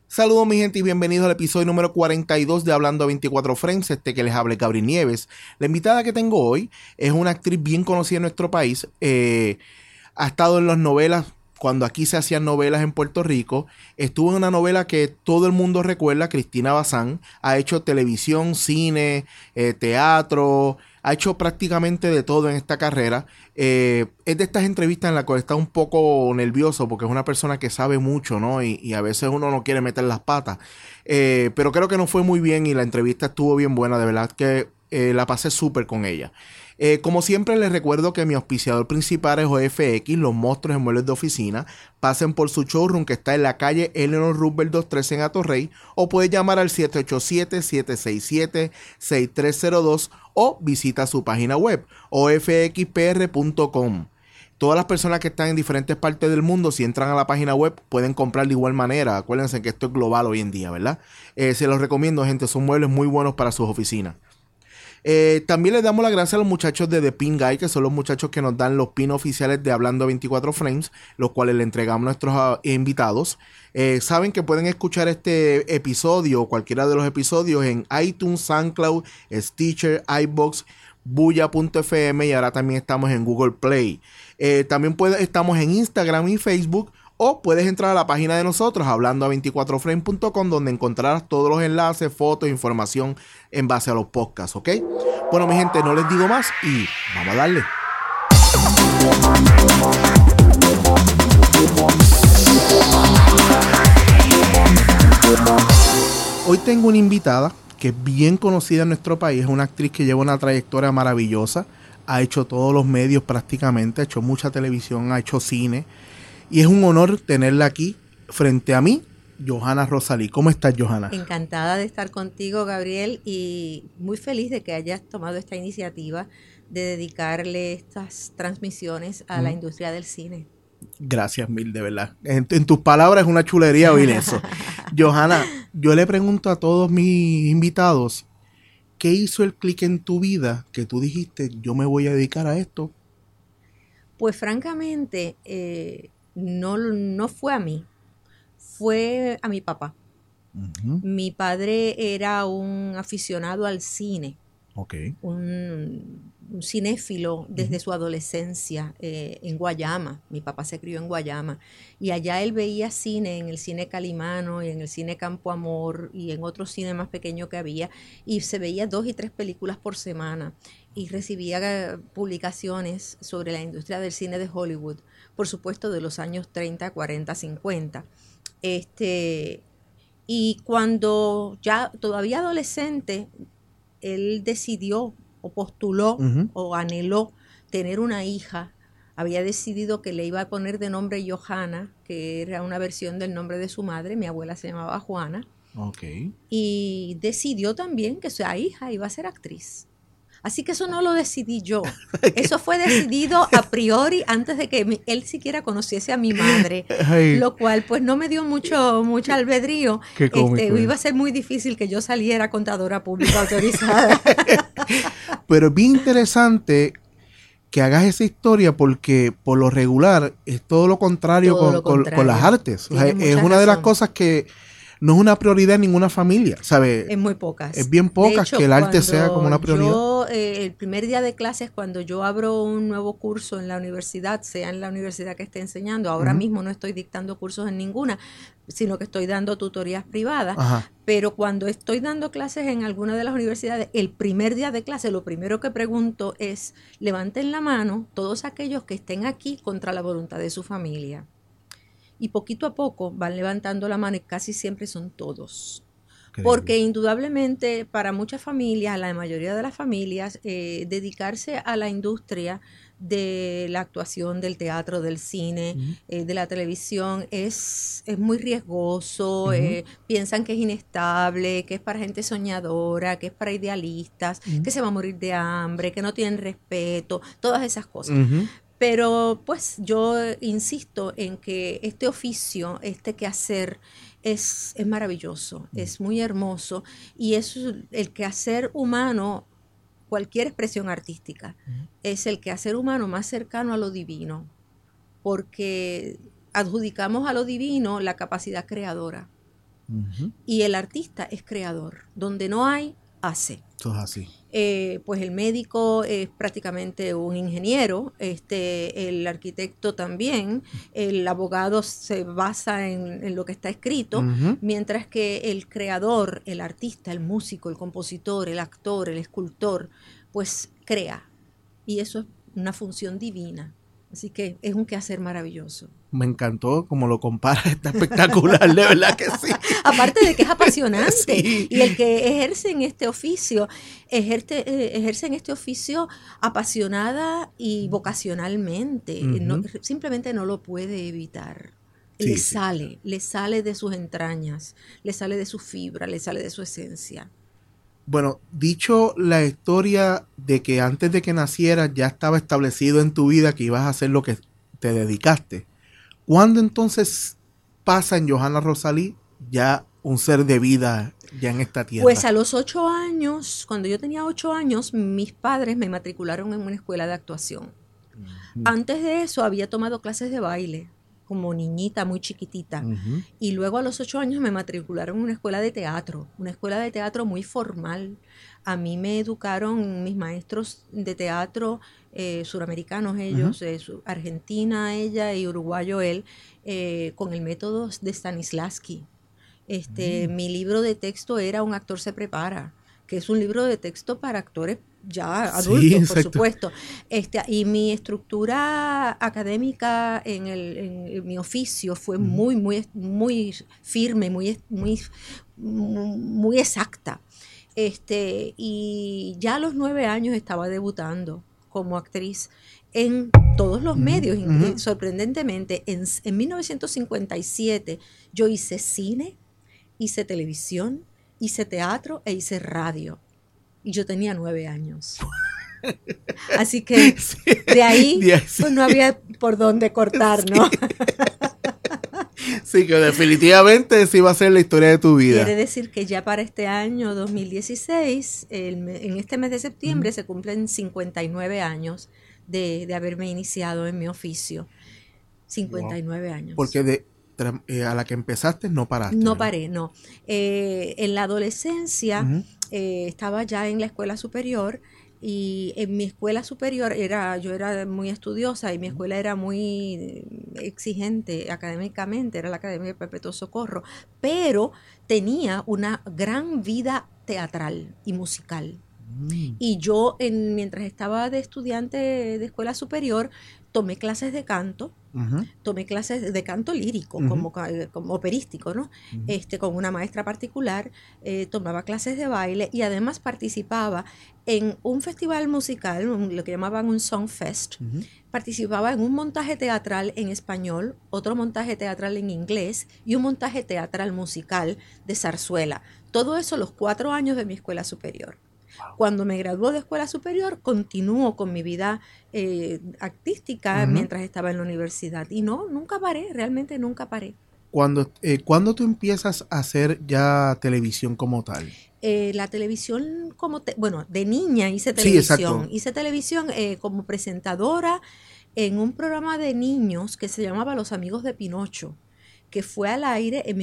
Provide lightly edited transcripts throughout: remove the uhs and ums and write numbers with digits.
Saludos mi gente y bienvenidos al episodio número 42 de Hablando a 24 Frames, que les habla Gabriel Nieves. La invitada que tengo hoy es una actriz bien conocida en nuestro país, ha estado en las novelas, cuando aquí se hacían novelas en Puerto Rico, estuvo en una novela que todo el mundo recuerda, Cristina Bazán, ha hecho televisión, cine, teatro, ha hecho prácticamente de todo en esta carrera. Es de estas entrevistas en las cuales está un poco nervioso porque es una persona que sabe mucho, ¿no? Y a veces uno no quiere meter las patas. Pero creo que no fue muy bien y la entrevista estuvo bien buena, de verdad que la pasé súper con ella. Como siempre les recuerdo que mi auspiciador principal es OFX, los monstruos en muebles de oficina. Pasen por su showroom que está en la calle Eleanor Roosevelt 213 en Atorrey, o puedes llamar al 787-767-6302 o visita su página web ofxpr.com. Todas las personas que están en diferentes partes del mundo, si entran a la página web, pueden comprar de igual manera. Acuérdense que esto es global hoy en día, ¿verdad? Se los recomiendo, gente. Son muebles muy buenos para sus oficinas. También les damos las gracias a los muchachos de The Pin Guy, que son los muchachos que nos dan los pins oficiales de Hablando a 24 Frames, los cuales le entregamos a nuestros invitados. Saben que pueden escuchar este episodio o cualquiera de los episodios en iTunes, SoundCloud, Stitcher, iVoox, Buya.fm, y ahora también estamos en Google Play. También estamos en Instagram y Facebook, o puedes entrar a la página de nosotros, hablando24frame.com, donde encontrarás todos los enlaces, fotos, información en base a los podcasts, ¿ok? Bueno, mi gente, no les digo más y vamos a darle. Hoy tengo una invitada que es bien conocida en nuestro país, es una actriz que lleva una trayectoria maravillosa, ha hecho todos los medios prácticamente, ha hecho mucha televisión, ha hecho cine. Y es un honor tenerla aquí frente a mí, Johanna Rosalí. ¿Cómo estás, Johanna? Encantada de estar contigo, Gabriel, y muy feliz de que hayas tomado esta iniciativa de dedicarle estas transmisiones a la industria del cine. Gracias mil, de verdad. En tus palabras es una chulería oír eso. Johanna, yo le pregunto a todos mis invitados, ¿qué hizo el clic en tu vida que tú dijiste, yo me voy a dedicar a esto? Pues francamente, no fue a mí, fue a mi papá. Mi padre era un aficionado al cine, un cinéfilo desde su adolescencia en Guayama. Mi papá se crió en Guayama y allá él veía cine en el cine Calimano y en el cine Campo Amor y en otro cine más pequeño que había, y se veía 2 y 3 películas por semana y recibía publicaciones sobre la industria del cine de Hollywood, por supuesto de los años 30, 40, 50. Y cuando ya todavía adolescente, él decidió o postuló o anheló tener una hija. Había decidido que le iba a poner de nombre Johanna, que era una versión del nombre de su madre. Mi abuela se llamaba Juana. Y decidió también que su hija iba a ser actriz. Así que eso no lo decidí yo. Eso fue decidido a priori antes de que él siquiera conociese a mi madre. Ay, lo cual pues no me dio mucho albedrío. Iba a ser muy difícil que yo saliera contadora pública autorizada. Pero es bien interesante que hagas esa historia porque por lo regular es todo lo contrario, con las artes. O sea, es una de las cosas que no es una prioridad en ninguna familia, ¿sabes? Es muy pocas. Es bien pocas hecho, que el arte sea como una prioridad. Yo, el primer día de clases, cuando yo abro un nuevo curso en la universidad, sea en la universidad que esté enseñando, ahora mismo no estoy dictando cursos en ninguna, sino que estoy dando tutorías privadas. Pero cuando estoy dando clases en alguna de las universidades, el primer día de clase, lo primero que pregunto es, levanten la mano todos aquellos que estén aquí contra la voluntad de su familia. Y poquito a poco van levantando la mano y casi siempre son todos. Porque indudablemente para muchas familias, la mayoría de las familias, dedicarse a la industria de la actuación, del teatro, del cine, de la televisión es muy riesgoso. Piensan que es inestable, que es para gente soñadora, que es para idealistas, que se va a morir de hambre, que no tienen respeto, todas esas cosas. Pero pues yo insisto en que este oficio, este quehacer es maravilloso, es muy hermoso, y es el quehacer humano, cualquier expresión artística, es el quehacer humano más cercano a lo divino, porque adjudicamos a lo divino la capacidad creadora. y el artista es creador. Donde no hay, hace. Eso es así. Pues el médico es prácticamente un ingeniero, el arquitecto también, el abogado se basa en lo que está escrito, mientras que el creador, el artista, el músico, el compositor, el actor, el escultor, pues crea. Y eso es una función divina. Así que es un quehacer maravilloso. Me encantó como lo compara, está espectacular, de verdad que sí. Aparte de que es apasionante, sí. Y el que ejerce en este oficio, ejerce en este oficio apasionada y vocacionalmente, simplemente no lo puede evitar. Sí, le sale de sus entrañas, le sale de su fibra, le sale de su esencia. Bueno, dicho la historia de que antes de que nacieras ya estaba establecido en tu vida que ibas a hacer lo que te dedicaste, ¿cuándo entonces pasa en Johanna Rosalí ya un ser de vida ya en esta tierra? Pues a los 8 años, cuando yo tenía 8 años, mis padres me matricularon en una escuela de actuación. Antes de eso había tomado clases de baile como niñita muy chiquitita. Y luego a los 8 años me matricularon en una escuela de teatro muy formal. A mí me educaron mis maestros de teatro suramericanos, ellos, Argentina ella y uruguayo él, con el método de Stanislavski. Mi libro de texto era Un actor se prepara, que es un libro de texto para actores ya adultos, por supuesto. Y mi estructura académica en mi oficio fue muy firme, muy exacta. Y ya a los 9 años estaba debutando como actriz en todos los medios. Sorprendentemente, en 1957 yo hice cine, hice televisión, hice teatro e hice radio. Y yo tenía 9 años. Así que de ahí pues no había por dónde cortar, ¿no? Sí, que definitivamente sí va a ser la historia de tu vida. Quiere decir que ya para este año 2016, en este mes de septiembre, se cumplen 59 años de haberme iniciado en mi oficio. 59 años. Porque a la que empezaste no paraste. No paré, no. En la adolescencia estaba ya en la escuela superior, y en mi escuela superior yo era muy estudiosa y mi escuela era muy exigente académicamente, era la Academia Perpetuo Socorro, pero tenía una gran vida teatral y musical. Y yo, mientras estaba de estudiante de escuela superior, tomé clases de canto, tomé clases de canto lírico, como operístico, ¿no? Con una maestra particular, tomaba clases de baile y además participaba en un festival musical, lo que llamaban un Songfest. Participaba en un montaje teatral en español, otro montaje teatral en inglés y un montaje teatral musical de zarzuela. Todo eso los 4 años de mi escuela superior. Cuando me graduó de escuela superior, continuó con mi vida artística mientras estaba en la universidad. Y nunca paré, realmente nunca paré. ¿Cuándo tú empiezas a hacer ya televisión como tal? La televisión de niña hice televisión. Sí, hice televisión como presentadora en un programa de niños que se llamaba Los Amigos de Pinocho, que fue al aire en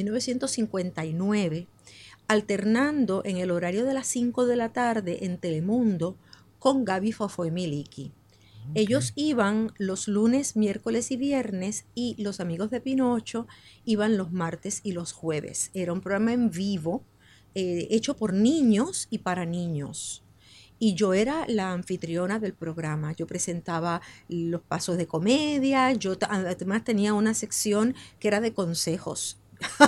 1959. Alternando en el horario de las 5 de la tarde en Telemundo con Gaby Fofo y Miliki. Ellos iban los lunes, miércoles y viernes, y Los Amigos de Pinocho iban los martes y los jueves. Era un programa en vivo hecho por niños y para niños. Y yo era la anfitriona del programa. Yo presentaba los pasos de comedia. Yo además tenía una sección que era de consejos.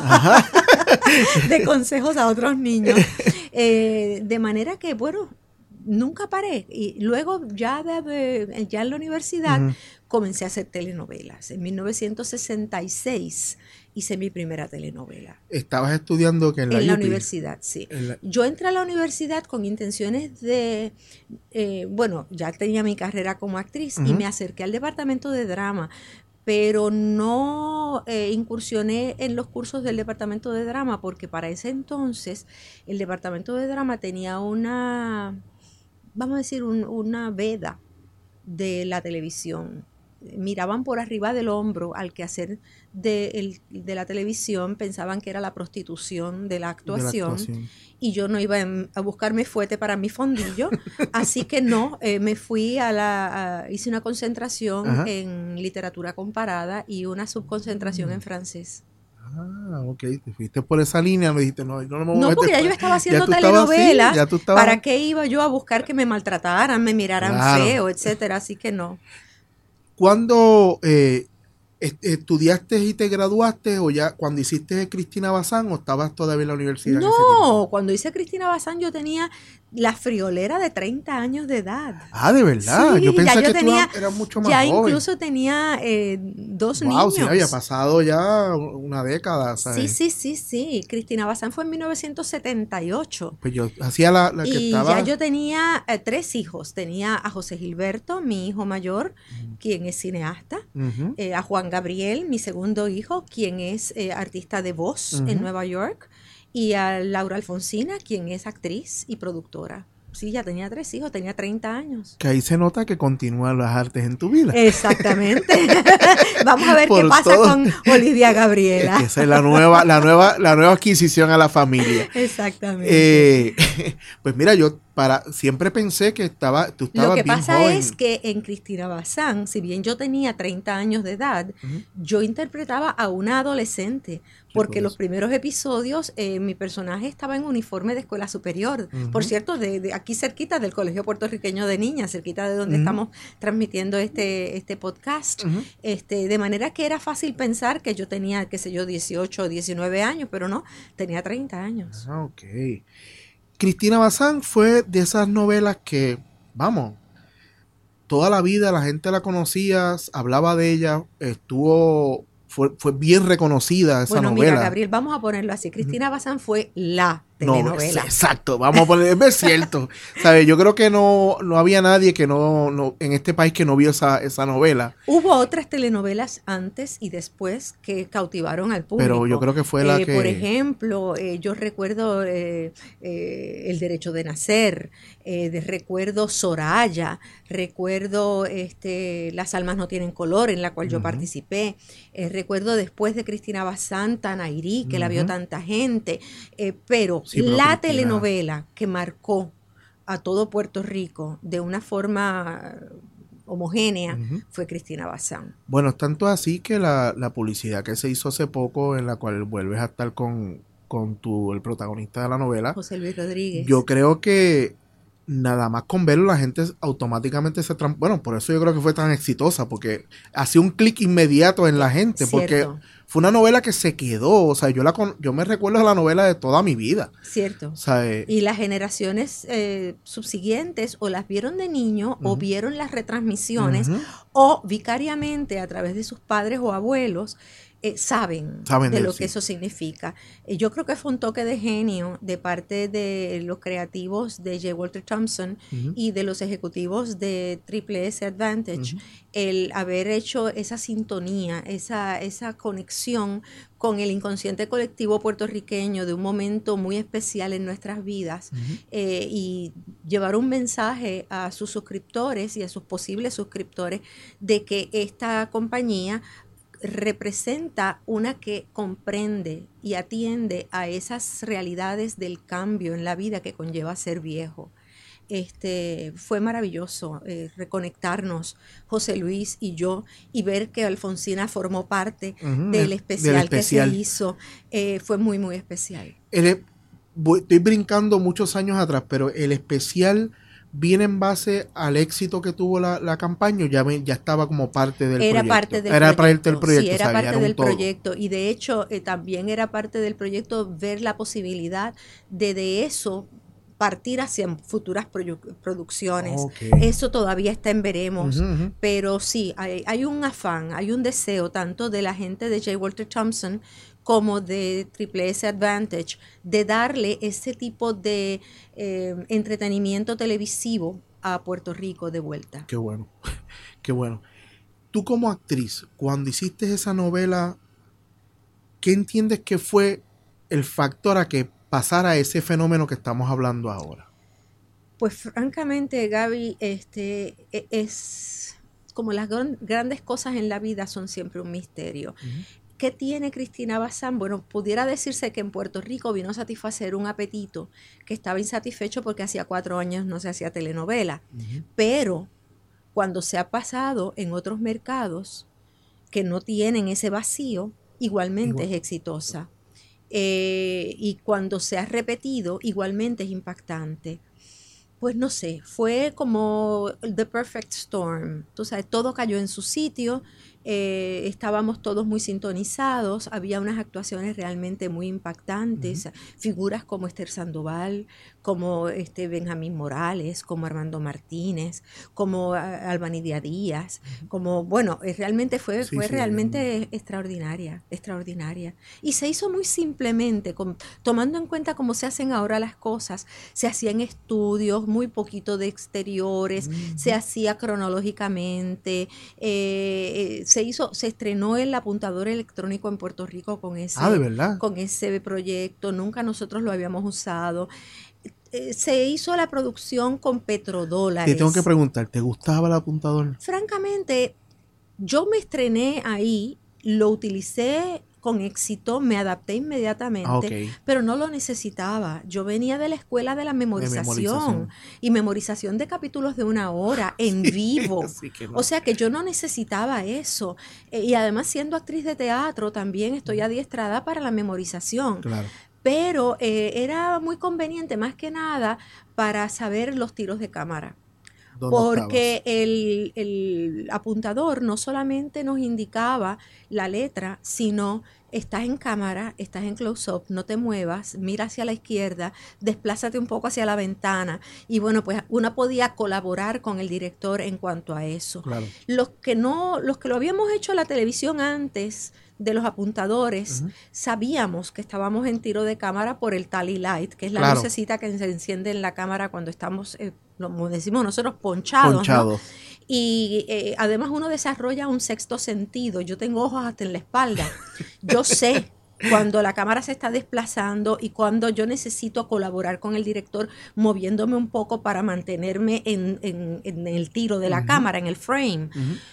De consejos a otros niños. De manera que, bueno, nunca paré. Y luego ya en la universidad comencé a hacer telenovelas. En 1966 hice mi primera telenovela. ¿Estabas estudiando que en la universidad, sí. Yo entré a la universidad con intenciones de, ya tenía mi carrera como actriz y me acerqué al departamento de drama, pero no incursioné en los cursos del departamento de drama, porque para ese entonces el departamento de drama tenía una veda de la televisión. miraban por arriba del hombro al quehacer de la televisión, pensaban que era la prostitución de la actuación, y yo no iba a buscarme fuete para mi fondillo, así que no, me fui hice una concentración en literatura comparada y una subconcentración en francés. Ah, ok, te fuiste por esa línea, me dijiste, no, porque ya yo estaba haciendo telenovelas, ¿para qué iba yo a buscar que me maltrataran, me miraran feo, etcétera? Así que no. ¿Cuándo estudiaste y te graduaste, o ya cuando hiciste Cristina Bazán, o estabas todavía en la universidad? No, cuando hice Cristina Bazán yo tenía la friolera de 30 años de edad. Ah, ¿de verdad? Sí, yo pensé que tú eras mucho más ya joven. Incluso tenía 2 niños. Sí, había pasado ya una década, ¿sabes? Sí. Cristina Bazán fue en 1978. Pues yo hacía la que y estaba... ya yo tenía 3 hijos. Tenía a José Gilberto, mi hijo mayor, quien es cineasta. A Juan Gabriel, mi segundo hijo, quien es artista de voz en Nueva York. Y a Laura Alfonsina, quien es actriz y productora. Sí, ya tenía 3 hijos, tenía 30 años. Que ahí se nota que continúan las artes en tu vida. Exactamente. Vamos a ver qué pasa con Olivia Gabriela. Es que esa es la nueva adquisición a la familia. Exactamente. Pues mira, yo siempre pensé que tú estabas bien joven. Lo que pasa es que en Cristina Bazán, si bien yo tenía 30 años de edad, yo interpretaba a una adolescente, porque los primeros episodios mi personaje estaba en uniforme de escuela superior. Por cierto, de aquí cerquita del Colegio Puertorriqueño de Niñas, cerquita de donde estamos transmitiendo este podcast. De manera que era fácil pensar que yo tenía, 18 o 19 años, pero no, tenía 30 años. Ah, ok. Cristina Bazán fue de esas novelas que, vamos, toda la vida la gente la conocía, hablaba de ella, fue bien reconocida esa novela. Bueno, mira, Gabriel, vamos a ponerlo así. Cristina Bazán fue la telenovela. Exacto, vamos a poner, es cierto. ¿Sabes? Yo creo que no había nadie que no en este país que no vio esa novela. Hubo otras telenovelas antes y después que cautivaron al público. Pero yo creo que fue la que... Por ejemplo, yo recuerdo El Derecho de Nacer, recuerdo Soraya, recuerdo Las Almas No Tienen Color, en la cual yo participé. Recuerdo después de Cristina Bazán, Tanairí, que la vio tanta gente. Pero la telenovela que marcó a todo Puerto Rico de una forma homogénea fue Cristina Bazán. Bueno, es tanto así que la publicidad que se hizo hace poco, en la cual vuelves a estar con el protagonista de la novela, José Luis Rodríguez. Yo creo que nada más con verlo la gente automáticamente bueno, por eso yo creo que fue tan exitosa, porque hacía un clic inmediato en la gente. Cierto. Porque fue una novela que se quedó, o sea, yo me recuerdo de la novela de toda mi vida. Cierto. O sea, y las generaciones subsiguientes o las vieron de niño o vieron las retransmisiones o vicariamente a través de sus padres o abuelos saben de lo que eso significa. Yo creo que fue un toque de genio de parte de los creativos de J. Walter Thompson y de los ejecutivos de Triple S Advantage, el haber hecho esa sintonía, esa conexión con el inconsciente colectivo puertorriqueño de un momento muy especial en nuestras vidas y llevar un mensaje a sus suscriptores y a sus posibles suscriptores de que esta compañía representa una que comprende y atiende a esas realidades del cambio en la vida que conlleva ser viejo. Fue maravilloso reconectarnos, José Luis y yo, y ver que Alfonsina formó parte del especial que se hizo. Fue muy, muy especial. Estoy brincando muchos años atrás, pero el especial viene en base al éxito que tuvo la campaña, ya estaba como parte del proyecto. Era parte del proyecto. Sí, era parte del proyecto. Y de hecho, también era parte del proyecto ver la posibilidad de eso partir hacia futuras producciones. Okay. Eso todavía está en veremos. Pero sí, hay un afán, hay un deseo tanto de la gente de J. Walter Thompson como de Triple S Advantage, de darle ese tipo de entretenimiento televisivo a Puerto Rico de vuelta. Qué bueno, qué bueno. Tú como actriz, cuando hiciste esa novela, ¿qué entiendes que fue el factor a que pasara ese fenómeno que estamos hablando ahora? Pues francamente, Gaby, es como las grandes cosas en la vida son siempre un misterio. ¿Qué tiene Cristina Bazán? Bueno, pudiera decirse que en Puerto Rico vino a satisfacer un apetito que estaba insatisfecho porque hacía 4 años no se hacía telenovela. Pero cuando se ha pasado en otros mercados que no tienen ese vacío, igualmente es exitosa. Y cuando se ha repetido, igualmente es impactante. Pues no sé, fue como The Perfect Storm. Tú sabes, todo cayó en su sitio, estábamos todos muy sintonizados, había unas actuaciones realmente muy impactantes, figuras como Esther Sandoval, como Benjamín Morales, como Armando Martínez, como Albanidia Díaz, como, bueno, realmente fue realmente extraordinaria. Y se hizo muy simplemente, tomando en cuenta cómo se hacen ahora las cosas, se hacían estudios, muy poquito de exteriores, se hacía cronológicamente, se estrenó el apuntador electrónico en Puerto Rico con ese proyecto, nunca nosotros lo habíamos usado. Se hizo la producción con petrodólares. Te tengo que preguntar, ¿te gustaba el apuntador? Francamente, yo me estrené ahí, lo utilicé con éxito, me adapté inmediatamente, pero no lo necesitaba. Yo venía de la escuela de la memorización y memorización de capítulos de 1 hora en vivo. O sea que yo no necesitaba eso. Y además, siendo actriz de teatro, también estoy adiestrada para la memorización. Claro. Pero era muy conveniente, más que nada, para saber los tiros de cámara. Porque el apuntador no solamente nos indicaba la letra, sino estás en cámara, estás en close-up, no te muevas, mira hacia la izquierda, desplázate un poco hacia la ventana. Y bueno, pues uno podía colaborar con el director en cuanto a eso. Claro. Los que lo habíamos hecho en la televisión antes de los apuntadores, sabíamos que estábamos en tiro de cámara por el tally light, que es la lucecita que se enciende en la cámara cuando estamos, como decimos nosotros, ponchados. ¿No? Y además uno desarrolla un sexto sentido. Yo tengo ojos hasta en la espalda. Yo sé cuando la cámara se está desplazando y cuando yo necesito colaborar con el director moviéndome un poco para mantenerme en el tiro de la cámara, en el frame.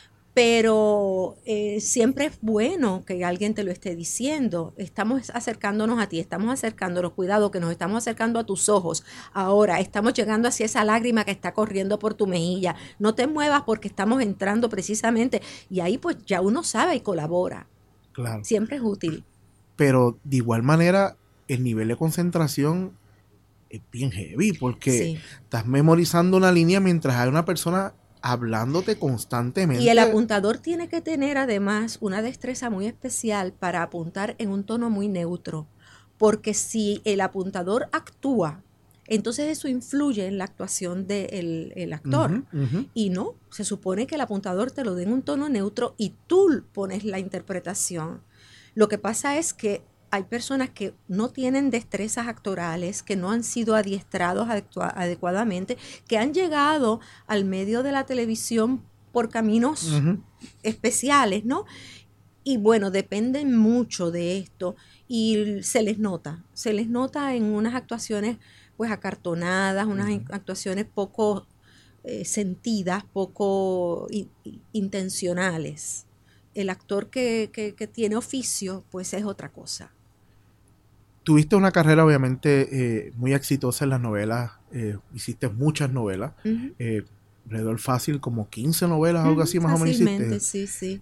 Pero siempre es bueno que alguien te lo esté diciendo. Estamos acercándonos a ti, estamos acercándonos, cuidado que nos estamos acercando a tus ojos. Ahora estamos llegando hacia esa lágrima que está corriendo por tu mejilla. No te muevas porque estamos entrando precisamente. Y ahí pues ya uno sabe y colabora. Claro. Siempre es útil. Pero de igual manera el nivel de concentración es bien heavy porque estás memorizando una línea mientras hay una persona hablándote constantemente. Y el apuntador tiene que tener además una destreza muy especial para apuntar en un tono muy neutro, porque si el apuntador actúa, entonces eso influye en la actuación del actor. Y no, se supone que el apuntador te lo dé en un tono neutro y tú pones la interpretación. Lo que pasa es que hay personas que no tienen destrezas actorales, que no han sido adiestrados adecuadamente, que han llegado al medio de la televisión por caminos especiales, ¿no? Y bueno, dependen mucho de esto y se les nota en unas actuaciones pues acartonadas, unas actuaciones poco sentidas, poco intencionales. El actor que tiene oficio pues es otra cosa. Tuviste una carrera obviamente muy exitosa en las novelas, hiciste muchas novelas, alrededor fácil como 15 novelas, algo así más o menos hiciste. Sí.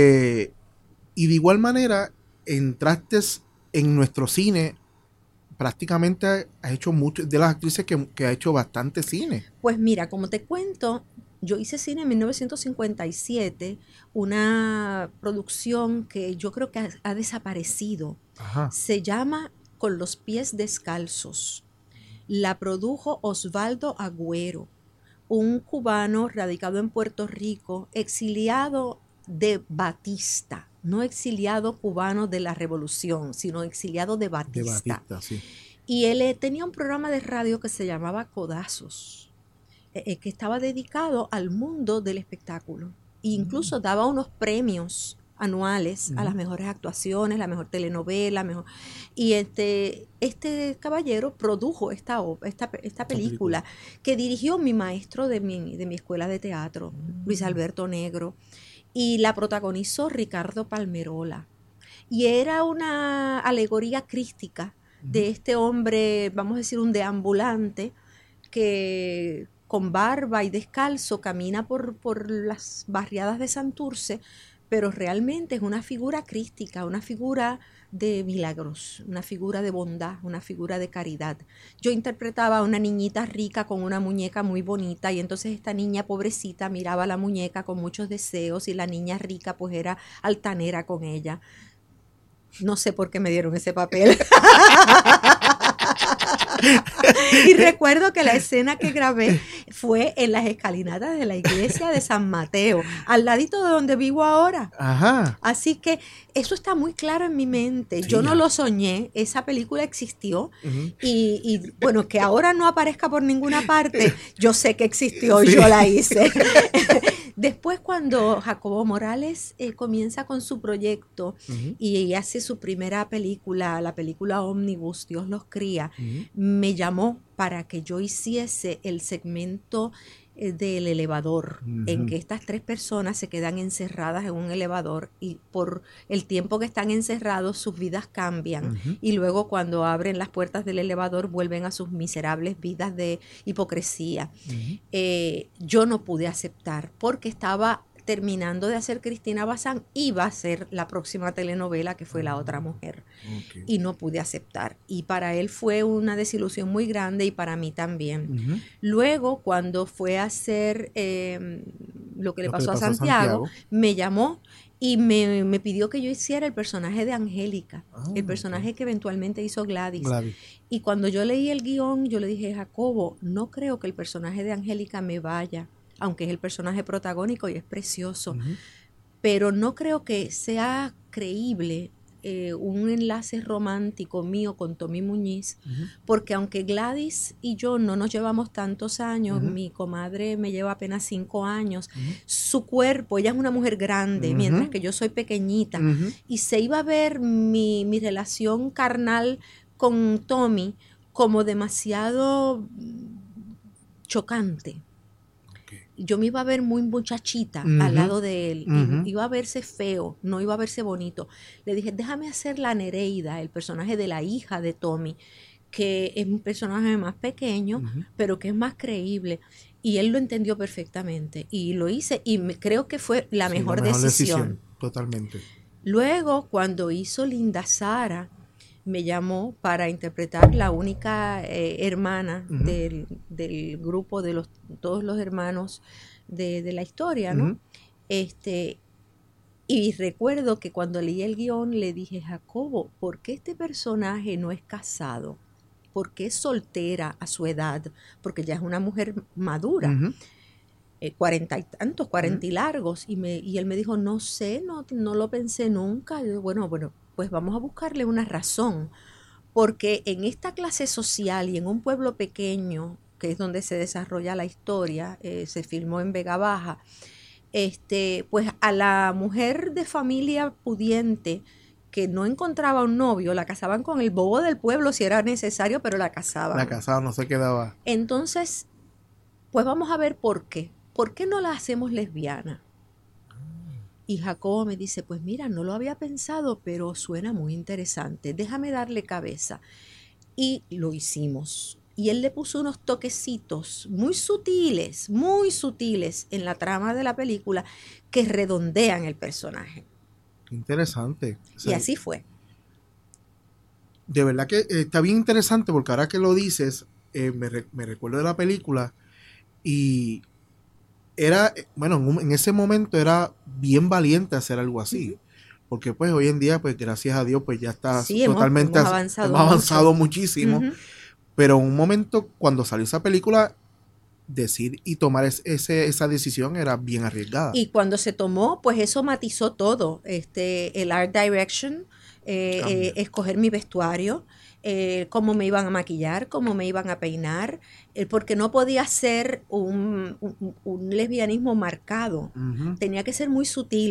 Y de igual manera entraste en nuestro cine, prácticamente has hecho mucho, de las actrices que ha hecho bastante cine. Pues mira, como te cuento, yo hice cine en 1957, una producción que yo creo que ha desaparecido. Se llama Con los pies descalzos. La produjo Osvaldo Agüero, un cubano radicado en Puerto Rico, exiliado de Batista, no exiliado cubano de la Revolución, sino exiliado de Batista. Sí. Y él tenía un programa de radio que se llamaba Codazos, que estaba dedicado al mundo del espectáculo. E incluso daba unos premios anuales a las mejores actuaciones, la mejor telenovela, y este caballero produjo esta película que dirigió mi maestro de mi escuela de teatro, Luis Alberto Negro, y la protagonizó Ricardo Palmerola. Y era una alegoría crística de este hombre, vamos a decir, un deambulante, que con barba y descalzo camina por las barriadas de Santurce, pero realmente es una figura crística, una figura de milagros, una figura de bondad, una figura de caridad. Yo interpretaba a una niñita rica con una muñeca muy bonita, y entonces esta niña pobrecita miraba a la muñeca con muchos deseos, y la niña rica pues era altanera con ella. No sé por qué me dieron ese papel. Y recuerdo que la escena que grabé fue en las escalinatas de la iglesia de San Mateo, al ladito de donde vivo ahora. Ajá. Así que eso está muy claro en mi mente. Sí, yo no lo soñé, esa película existió. Y bueno, que ahora no aparezca por ninguna parte, yo sé que existió y yo la hice. Después, cuando Jacobo Morales comienza con su proyecto y hace su primera película, la película Ómnibus, Dios los cría, me llamó para que yo hiciese el segmento del elevador, en que estas 3 personas se quedan encerradas en un elevador, y por el tiempo que están encerrados sus vidas cambian, y luego cuando abren las puertas del elevador vuelven a sus miserables vidas de hipocresía. Yo no pude aceptar porque estaba terminando de hacer Cristina Bazán, iba a ser la próxima telenovela, que fue La Otra Mujer, y no pude aceptar, y para él fue una desilusión muy grande, y para mí también. Luego, cuando fue a hacer lo que le pasó a Santiago, me llamó y me pidió que yo hiciera el personaje de Angélica, el personaje que eventualmente hizo Gladys. Y cuando yo leí el guión, yo le dije: Jacobo, no creo que el personaje de Angélica me vaya, aunque es el personaje protagónico y es precioso, pero no creo que sea creíble un enlace romántico mío con Tommy Muñiz, porque aunque Gladys y yo no nos llevamos tantos años, mi comadre me lleva apenas 5 años, su cuerpo, ella es una mujer grande, mientras que yo soy pequeñita, y se iba a ver mi relación carnal con Tommy como demasiado chocante. Yo me iba a ver muy muchachita al lado de él, iba a verse feo, no iba a verse bonito. Le dije: déjame hacer la Nereida, el personaje de la hija de Tommy, que es un personaje más pequeño, pero que es más creíble. Y él lo entendió perfectamente, y lo hice, y creo que fue la mejor decisión. Totalmente. Luego, cuando hizo Linda Sara, me llamó para interpretar la única hermana del grupo de todos los hermanos de la historia, ¿no? Y recuerdo que cuando leí el guión le dije: Jacobo, ¿por qué este personaje no es casado? ¿Por qué es soltera a su edad? Porque ya es una mujer madura. 40 y tantos, 40 y largos. Y él me dijo: no sé, no lo pensé nunca. Y yo, bueno, pues vamos a buscarle una razón, porque en esta clase social y en un pueblo pequeño, que es donde se desarrolla la historia, se filmó en Vega Baja, pues a la mujer de familia pudiente que no encontraba un novio, la casaban con el bobo del pueblo si era necesario, pero la casaban. La casaban, no se quedaba. Entonces, pues vamos a ver por qué. ¿Por qué no la hacemos lesbiana? Y Jacobo me dice: pues mira, no lo había pensado, pero suena muy interesante, déjame darle cabeza. Y lo hicimos. Y él le puso unos toquecitos muy sutiles en la trama de la película que redondean el personaje. Interesante. Y así fue. De verdad que está bien interesante, porque ahora que lo dices, me recuerdo de la película, y era, bueno, en ese momento era bien valiente hacer algo así, porque pues hoy en día, pues gracias a Dios, pues ya está totalmente hemos avanzado muchísimo, pero en un momento cuando salió esa película, decir y tomar esa decisión era bien arriesgada. Y cuando se tomó, pues eso matizó todo, el art direction, escoger mi vestuario, cómo me iban a maquillar, cómo me iban a peinar, porque no podía ser un lesbianismo marcado, tenía que ser muy sutil,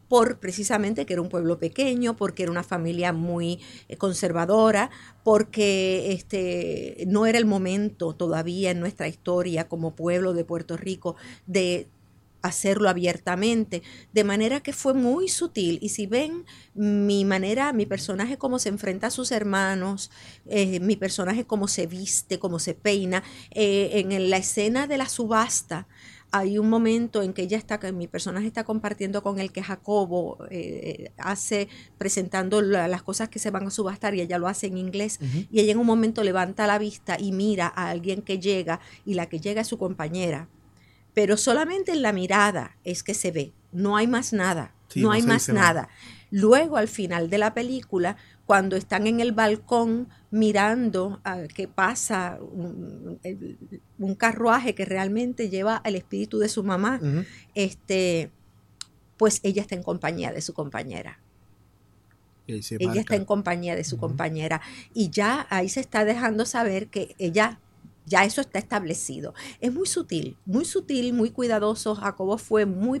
por precisamente que era un pueblo pequeño, porque era una familia muy conservadora, porque no era el momento todavía en nuestra historia como pueblo de Puerto Rico de hacerlo abiertamente, de manera que fue muy sutil. Y si ven mi personaje cómo se enfrenta a sus hermanos, mi personaje cómo se viste, cómo se peina, en la escena de la subasta, hay un momento en que mi personaje está compartiendo con el que Jacobo presentando las cosas que se van a subastar, y ella lo hace en inglés, y ella en un momento levanta la vista y mira a alguien que llega, y la que llega es su compañera. Pero solamente en la mirada es que se ve, no hay más nada, sí, no hay más nada. Luego, al final de la película, cuando están en el balcón mirando que pasa un carruaje que realmente lleva el espíritu de su mamá, pues ella está en compañía de su compañera. Ella está en compañía de su compañera, y ya ahí se está dejando saber que ella... Ya eso está establecido. Es muy sutil, muy cuidadoso. Jacobo fue muy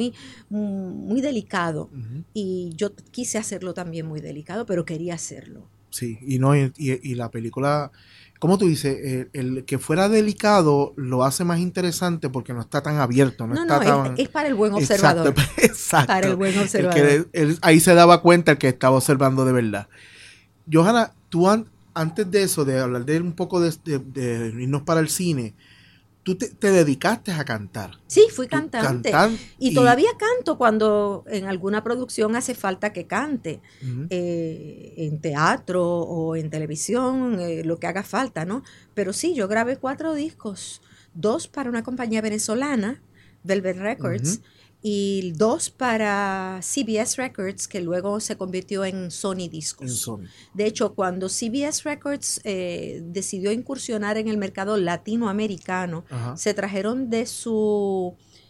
delicado. Y yo quise hacerlo también muy delicado, pero quería hacerlo. Sí, y la película, ¿cómo tú dices? El que fuera delicado lo hace más interesante porque no está tan abierto. Es para el buen observador. Exacto. Para el buen observador. Ahí se daba cuenta el que estaba observando de verdad. Johanna, tú antes de eso, de hablar de un poco de irnos para el cine, tú te dedicaste a cantar. Sí, fui cantante. Y todavía canto cuando en alguna producción hace falta que cante. En teatro o en televisión, lo que haga falta, ¿no? Pero sí, yo grabé 4 discos. 2 para una compañía venezolana, Velvet Records, y 2 para CBS Records, que luego se convirtió en Sony Discos. De hecho, cuando CBS Records decidió incursionar en el mercado latinoamericano, se trajeron de su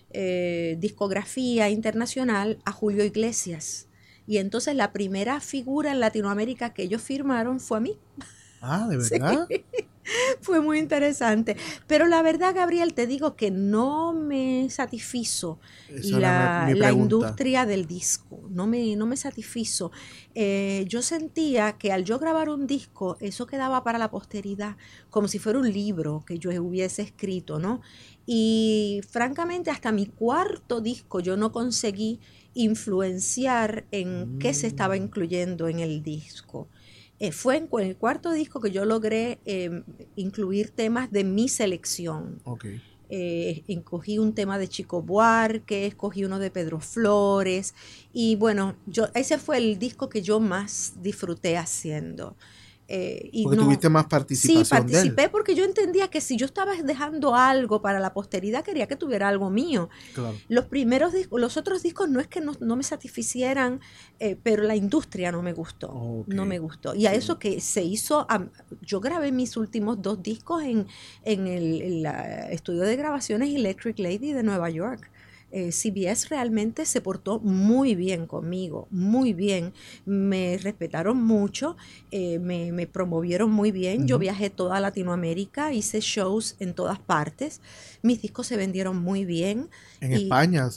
discografía internacional a Julio Iglesias. Y entonces la primera figura en Latinoamérica que ellos firmaron fue a mí. Ah, ¿de verdad? Sí. Fue muy interesante. Pero la verdad, Gabriel, te digo que no me satisfizo la industria del disco. No me satisfizo. Yo sentía que al yo grabar un disco, eso quedaba para la posteridad, como si fuera un libro que yo hubiese escrito, ¿no? Y francamente, hasta mi 4º disco yo no conseguí influenciar en qué se estaba incluyendo en el disco. Fue en el 4º disco que yo logré incluir temas de mi selección. Okay. Escogí un tema de Chico Buarque, escogí uno de Pedro Flores, y bueno, ese fue el disco que yo más disfruté haciendo. Porque tuviste más participación. Sí, participé porque yo entendía que si yo estaba dejando algo para la posteridad, quería que tuviera algo mío. Claro. Los otros discos no es que no me satisficieran, pero la industria no me gustó. Okay. No me gustó. Y a eso que se hizo, yo grabé mis últimos 2 discos en el estudio de grabaciones Electric Lady de Nueva York. CBS realmente se portó muy bien conmigo, muy bien, me respetaron mucho, me promovieron muy bien. Yo viajé toda Latinoamérica, hice shows en todas partes, mis discos se vendieron muy bien. En España,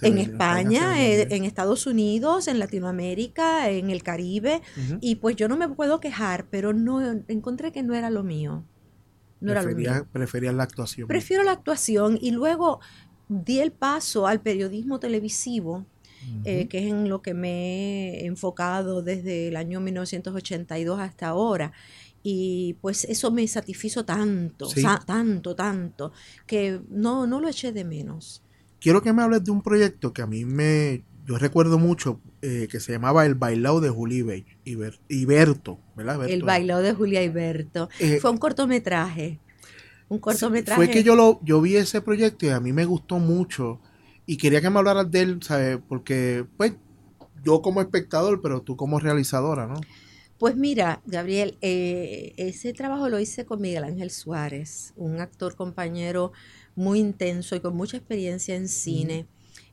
en Estados Unidos, en Latinoamérica, en el Caribe, y pues yo no me puedo quejar, pero no encontré que no era lo mío. Preferías la actuación. Prefiero la actuación, y luego di el paso al periodismo televisivo, que es en lo que me he enfocado desde el año 1982 hasta ahora. Y pues eso me satisfizo tanto, ¿sí? tanto, que no lo eché de menos. Quiero que me hables de un proyecto que a mí yo recuerdo mucho, que se llamaba El Bailao de Julia Iberto, ¿verdad? El Bailao de Julia Iberto. Fue un cortometraje. Fue que yo vi ese proyecto y a mí me gustó mucho y quería que me hablaras de él, ¿sabes? Porque pues yo como espectador, pero tú como realizadora, ¿no? Pues mira, Gabriel, ese trabajo lo hice con Miguel Ángel Suárez, un actor compañero muy intenso y con mucha experiencia en cine.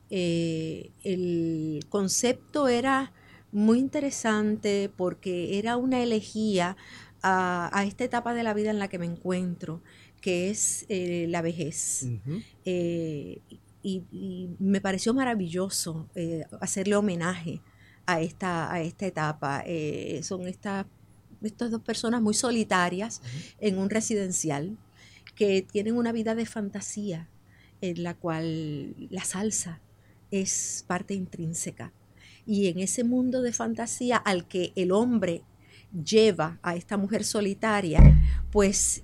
El concepto era muy interesante porque era una elegía a esta etapa de la vida en la que me encuentro, que es la vejez. Y y me pareció maravilloso hacerle homenaje a esta etapa. Son estas dos personas muy solitarias en un residencial que tienen una vida de fantasía en la cual la salsa es parte intrínseca. Y en ese mundo de fantasía al que el hombre lleva a esta mujer solitaria, pues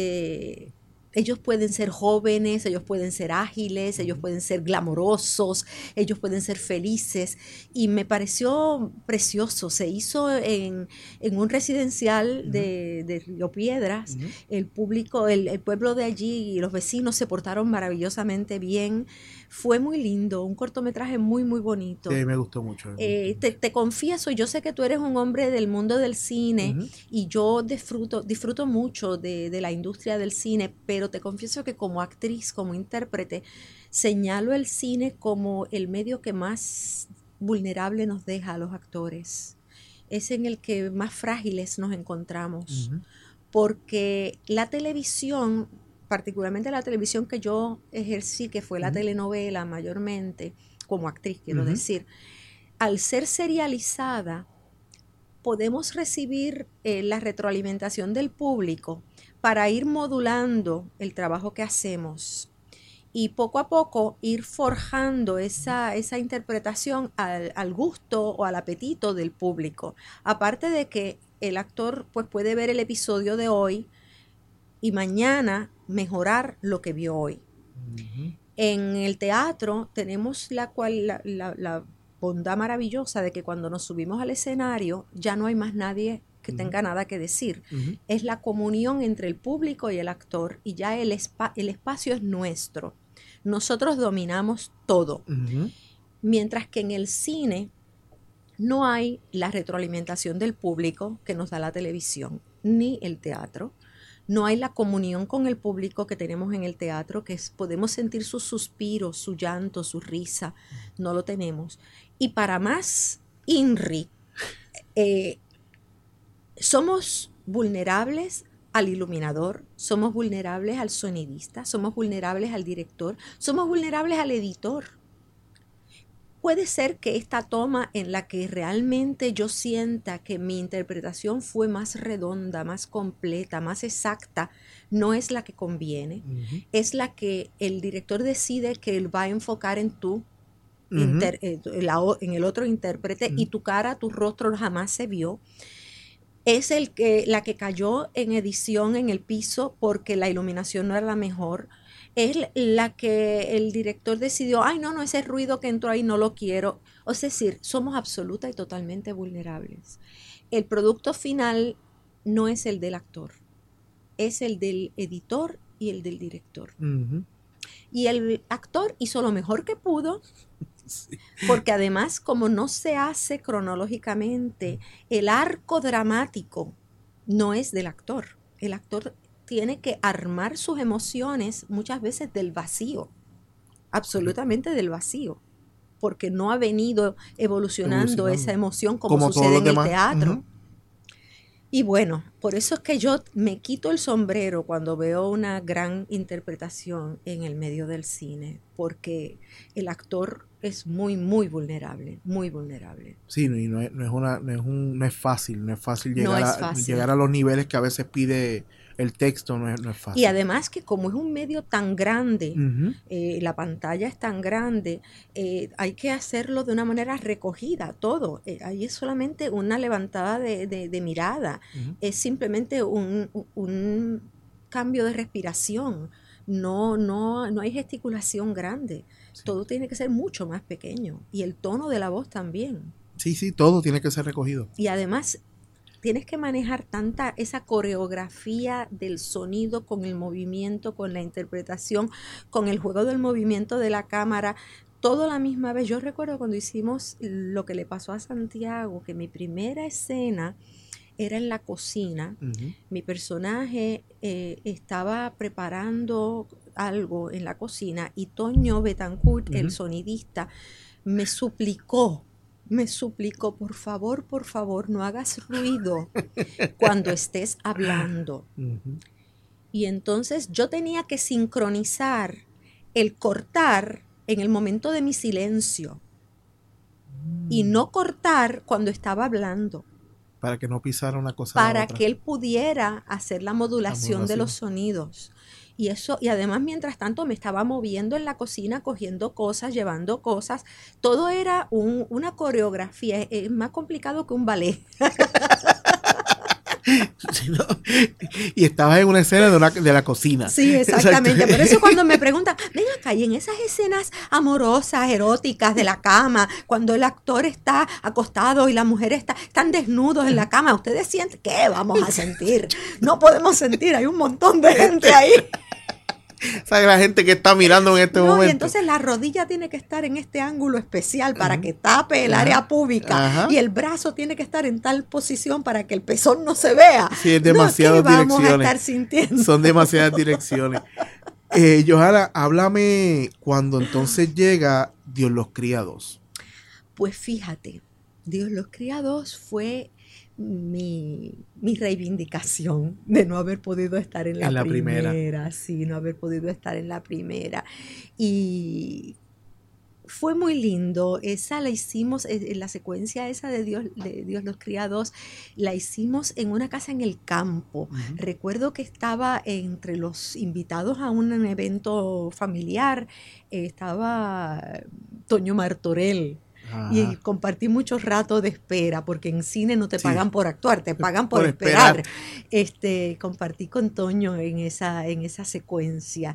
ellos pueden ser jóvenes, ellos pueden ser ágiles, ellos pueden ser glamorosos, ellos pueden ser felices, y me pareció precioso. Se hizo en un residencial de Río Piedras. El público, el pueblo de allí y los vecinos se portaron maravillosamente bien. Fue muy lindo, un cortometraje muy, muy bonito. Sí, me gustó mucho. Te confieso, yo sé que tú eres un hombre del mundo del cine y yo disfruto mucho de la industria del cine, pero te confieso que como actriz, como intérprete, señalo el cine como el medio que más vulnerable nos deja a los actores. Es en el que más frágiles nos encontramos, porque la televisión, particularmente la televisión que yo ejercí, que fue la telenovela mayormente, como actriz quiero decir, al ser serializada, podemos recibir la retroalimentación del público para ir modulando el trabajo que hacemos y poco a poco ir forjando esa interpretación al gusto o al apetito del público. Aparte de que el actor pues, puede ver el episodio de hoy y mañana mejorar lo que vio hoy. En el teatro tenemos la bondad maravillosa de que cuando nos subimos al escenario ya no hay más nadie que tenga nada que decir. Es la comunión entre el público y el actor, y ya el espacio es nuestro. Nosotros dominamos todo. Mientras que en el cine no hay la retroalimentación del público que nos da la televisión, ni el teatro. No hay la comunión con el público que tenemos en el teatro, que podemos sentir sus suspiros, su llanto, su risa. No lo tenemos. Y para más INRI, somos vulnerables al iluminador, somos vulnerables al sonidista, somos vulnerables al director, somos vulnerables al editor. Puede ser que esta toma en la que realmente yo sienta que mi interpretación fue más redonda, más completa, más exacta, no es la que conviene. Es la que el director decide que él va a enfocar en en el otro intérprete, y tu cara, tu rostro jamás se vio. Es la que cayó en edición en el piso porque la iluminación no era la mejor. Es la que el director decidió, ay no, ese ruido que entró ahí no lo quiero. Es decir, somos absoluta y totalmente vulnerables. El producto final no es el del actor, es el del editor y el del director. Y el actor hizo lo mejor que pudo, porque además, como no se hace cronológicamente, el arco dramático no es del actor. El actor tiene que armar sus emociones muchas veces del vacío, absolutamente del vacío, porque no ha venido evolucionando esa emoción como sucede en el teatro. Y bueno, por eso es que yo me quito el sombrero cuando veo una gran interpretación en el medio del cine, porque el actor es muy, muy vulnerable, muy vulnerable. Sí, no es fácil llegar a los niveles que a veces pide el texto, no es fácil. Y además que como es un medio tan grande, la pantalla es tan grande, hay que hacerlo de una manera recogida, todo. Ahí es solamente una levantada de mirada, es simplemente un cambio de respiración. No hay gesticulación grande. Sí. Todo tiene que ser mucho más pequeño. Y el tono de la voz también. Sí, todo tiene que ser recogido. Y además tienes que manejar esa coreografía del sonido con el movimiento, con la interpretación, con el juego del movimiento de la cámara, todo a la misma vez. Yo recuerdo cuando hicimos Lo que le pasó a Santiago, que mi primera escena era en la cocina. Mi personaje estaba preparando algo en la cocina y Toño Betancourt, el sonidista, me suplicó, por favor, no hagas ruido cuando estés hablando. Y entonces yo tenía que sincronizar el cortar en el momento de mi silencio y no cortar cuando estaba hablando. Para que no pisara una cosa para a otra. que él pudiera hacer la modulación de los sonidos. Y eso, y además mientras tanto me estaba moviendo en la cocina, cogiendo cosas, llevando cosas. Todo era una coreografía, es más complicado que un ballet. Sí, ¿no? Y estabas en una escena de la cocina. Sí, exactamente. Por eso cuando me preguntan, ven acá, y en esas escenas amorosas, eróticas de la cama, cuando el actor está acostado y la mujer están desnudos en la cama, ¿ustedes sienten? ¿Qué vamos a sentir? No podemos sentir, hay un montón de gente ahí. ¿Sabes la gente que está mirando en este momento? Y entonces la rodilla tiene que estar en este ángulo especial para que tape el área púbica. Y el brazo tiene que estar en tal posición para que el pezón no se vea. Sí, es demasiadas direcciones. Vamos a estar sintiendo. Son demasiadas direcciones. Johanna, háblame cuando entonces llega Dios los cría dos. Pues fíjate, Dios los cría dos fue mi reivindicación de no haber podido estar en la primera. Sí, no haber podido estar en la primera. Y fue muy lindo. Esa la hicimos, la secuencia esa de Dios los cría dos, la hicimos en una casa en el campo. Recuerdo que estaba entre los invitados a un evento familiar, estaba Toño Martorell. Y compartí muchos ratos de espera, porque en cine no te pagan por actuar, te pagan por esperar. Compartí con Toño en esa secuencia.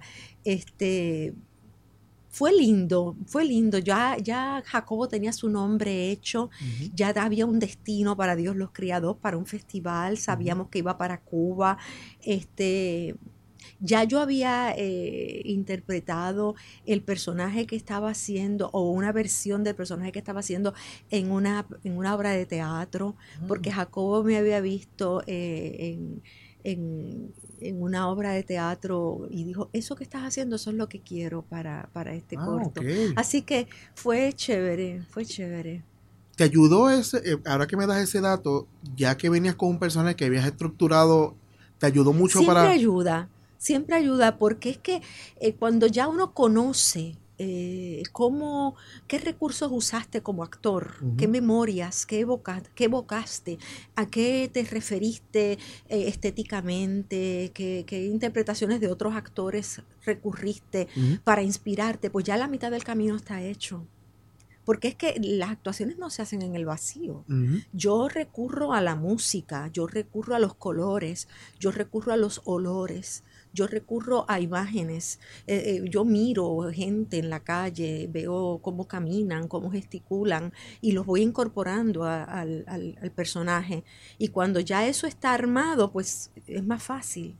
Fue lindo. Ya Jacobo tenía su nombre hecho, ya había un destino para Dios los cría dos, para un festival, sabíamos que iba para Cuba. Ya yo había interpretado el personaje que estaba haciendo, o una versión del personaje que estaba haciendo en una obra de teatro, porque Jacobo me había visto en una obra de teatro y dijo, eso que estás haciendo, eso es lo que quiero para este corto. Okay. Así que fue chévere. ¿Te ayudó ahora que me das ese dato, ya que venías con un personaje que habías estructurado, te ayudó mucho Siempre ayuda, porque es que cuando ya uno conoce qué recursos usaste como actor, qué memorias, qué evocaste, a qué te referiste estéticamente, qué interpretaciones de otros actores recurriste para inspirarte, pues ya la mitad del camino está hecho. Porque es que las actuaciones no se hacen en el vacío. Yo recurro a la música, yo recurro a los colores, yo recurro a los olores, yo recurro a imágenes. Yo miro gente en la calle, veo cómo caminan, cómo gesticulan, y los voy incorporando al personaje. Y cuando ya eso está armado, pues es más fácil.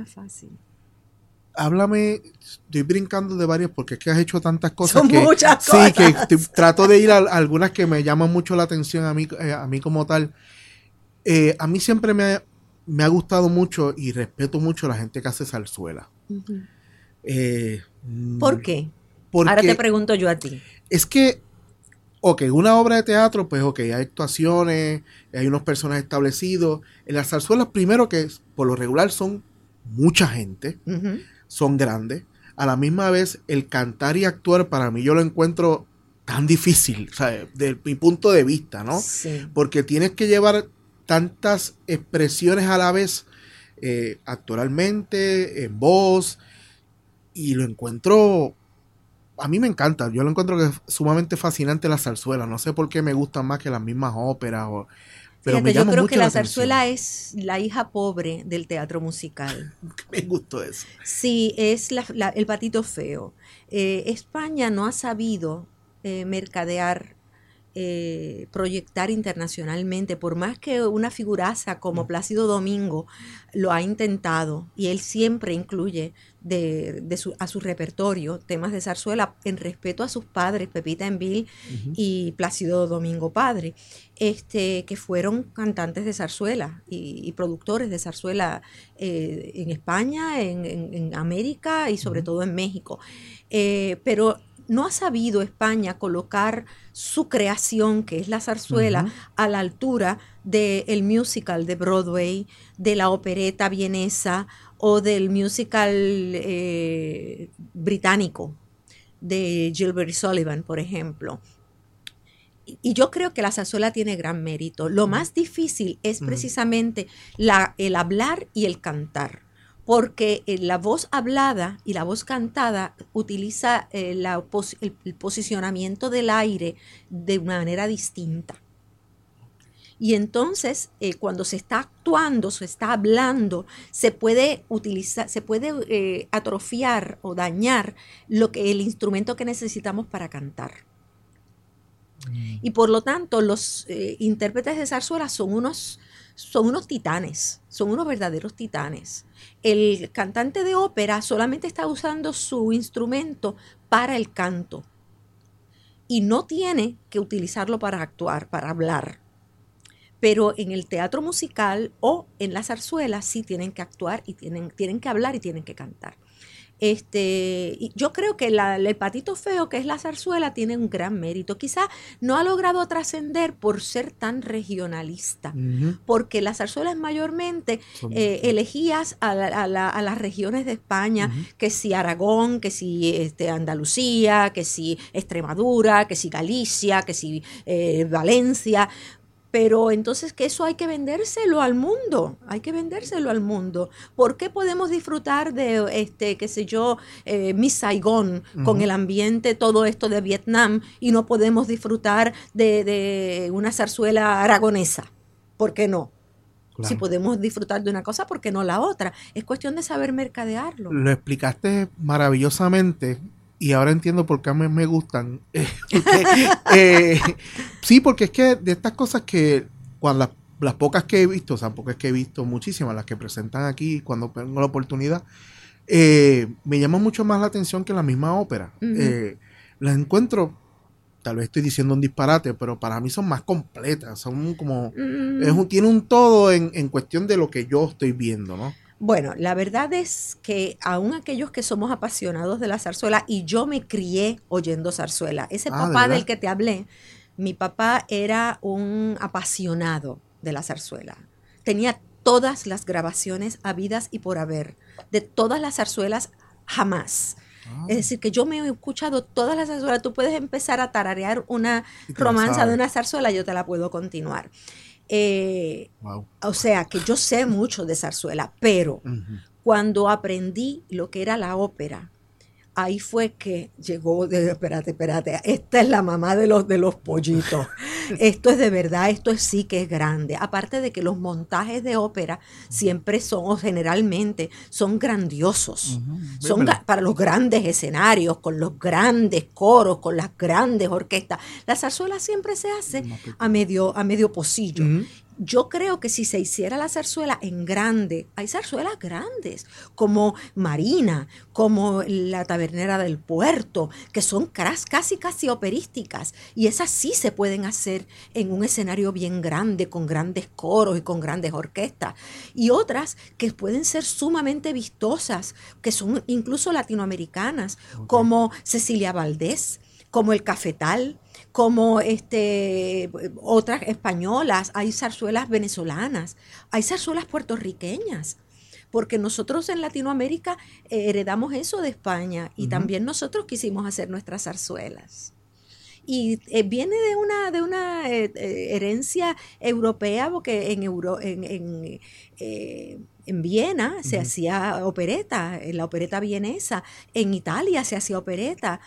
Háblame, estoy brincando de varias porque es que has hecho tantas cosas. Son muchas cosas. Sí, que trato de ir a algunas que me llaman mucho la atención a mí como tal. A mí siempre me ha gustado mucho y respeto mucho a la gente que hace zarzuela. ¿Por qué? Ahora te pregunto yo a ti. Es que, una obra de teatro, pues hay actuaciones, hay unos personajes establecidos. En las zarzuelas, primero que por lo regular son mucha gente. Son grandes. A la misma vez, el cantar y actuar para mí yo lo encuentro tan difícil, ¿sabes? Desde mi punto de vista, ¿no? Sí. Porque tienes que llevar tantas expresiones a la vez, actoralmente, en voz, y lo encuentro, a mí me encanta, yo lo encuentro que es sumamente fascinante la zarzuela, no sé por qué me gustan más que las mismas óperas, pero fíjate, yo creo que la zarzuela es la hija pobre del teatro musical. Me gustó eso. Sí, es el patito feo. España no ha sabido mercadear, proyectar internacionalmente, por más que una figuraza como Plácido Domingo lo ha intentado, y él siempre incluye a su repertorio temas de zarzuela en respeto a sus padres, Pepita Envil y Plácido Domingo padre, que fueron cantantes de zarzuela y productores de zarzuela en España, en América y sobre todo en México, pero no ha sabido España colocar su creación, que es la zarzuela, a la altura del musical de Broadway, de la opereta vienesa o del musical británico. de Gilbert y Sullivan, por ejemplo. Y yo creo que la zarzuela tiene gran mérito. Lo más difícil es precisamente el hablar y el cantar, porque la voz hablada y la voz cantada utiliza el posicionamiento del aire de una manera distinta. Y entonces, cuando se está actuando, se está hablando, se puede utilizar, se puede atrofiar o dañar el instrumento que necesitamos para cantar. Y por lo tanto, los intérpretes de zarzuela son unos titanes, son unos verdaderos titanes. El cantante de ópera solamente está usando su instrumento para el canto y no tiene que utilizarlo para actuar, para hablar. Pero en el teatro musical o en la zarzuela sí tienen que actuar y tienen que hablar y tienen que cantar. Yo creo que el Patito Feo, que es la zarzuela, tiene un gran mérito. Quizá no ha logrado trascender por ser tan regionalista, porque las zarzuelas mayormente elegías a las regiones de España, que si Aragón, que si Andalucía, que si Extremadura, que si Galicia, que si Valencia. Pero entonces que eso hay que vendérselo al mundo, ¿Por qué podemos disfrutar de, qué sé yo, Miss Saigon, con el ambiente, todo esto de Vietnam, y no podemos disfrutar de una zarzuela aragonesa? ¿Por qué no? Claro. Si podemos disfrutar de una cosa, ¿por qué no la otra? Es cuestión de saber mercadearlo. Lo explicaste maravillosamente. Y ahora entiendo por qué a mí me gustan. Sí, porque es que de estas cosas que cuando las pocas que he visto, o sea, pocas que he visto, muchísimas, las que presentan aquí cuando tengo la oportunidad, me llama mucho más la atención que la misma ópera. Las encuentro, tal vez estoy diciendo un disparate, pero para mí son más completas, son como, tiene un todo en cuestión de lo que yo estoy viendo, ¿no? Bueno, la verdad es que aún aquellos que somos apasionados de la zarzuela, y yo me crié oyendo zarzuela, ese papá del que te hablé, mi papá era un apasionado de la zarzuela. Tenía todas las grabaciones habidas y por haber, de todas las zarzuelas jamás. Es decir, que yo me he escuchado todas las zarzuelas. Tú puedes empezar a tararear una romanza de una zarzuela, yo te la puedo continuar. O sea, que yo sé mucho de zarzuela, pero cuando aprendí lo que era la ópera, ahí fue que llegó, espérate, esta es la mamá de los pollitos. Esto es de verdad, sí que es grande. Aparte de que los montajes de ópera siempre son, o generalmente, son grandiosos. Son para los grandes escenarios, con los grandes coros, con las grandes orquestas. La zarzuela siempre se hace a medio pocillo. Yo creo que si se hiciera la zarzuela en grande, hay zarzuelas grandes, como Marina, como La Tabernera del Puerto, que son casi operísticas, y esas sí se pueden hacer en un escenario bien grande, con grandes coros y con grandes orquestas, y otras que pueden ser sumamente vistosas, que son incluso latinoamericanas, como Cecilia Valdés, como El Cafetal, como otras españolas, hay zarzuelas venezolanas, hay zarzuelas puertorriqueñas, porque nosotros en Latinoamérica heredamos eso de España y también nosotros quisimos hacer nuestras zarzuelas. Y viene de una herencia europea, porque en Viena se hacía opereta, en la opereta vienesa, en Italia se hacía opereta,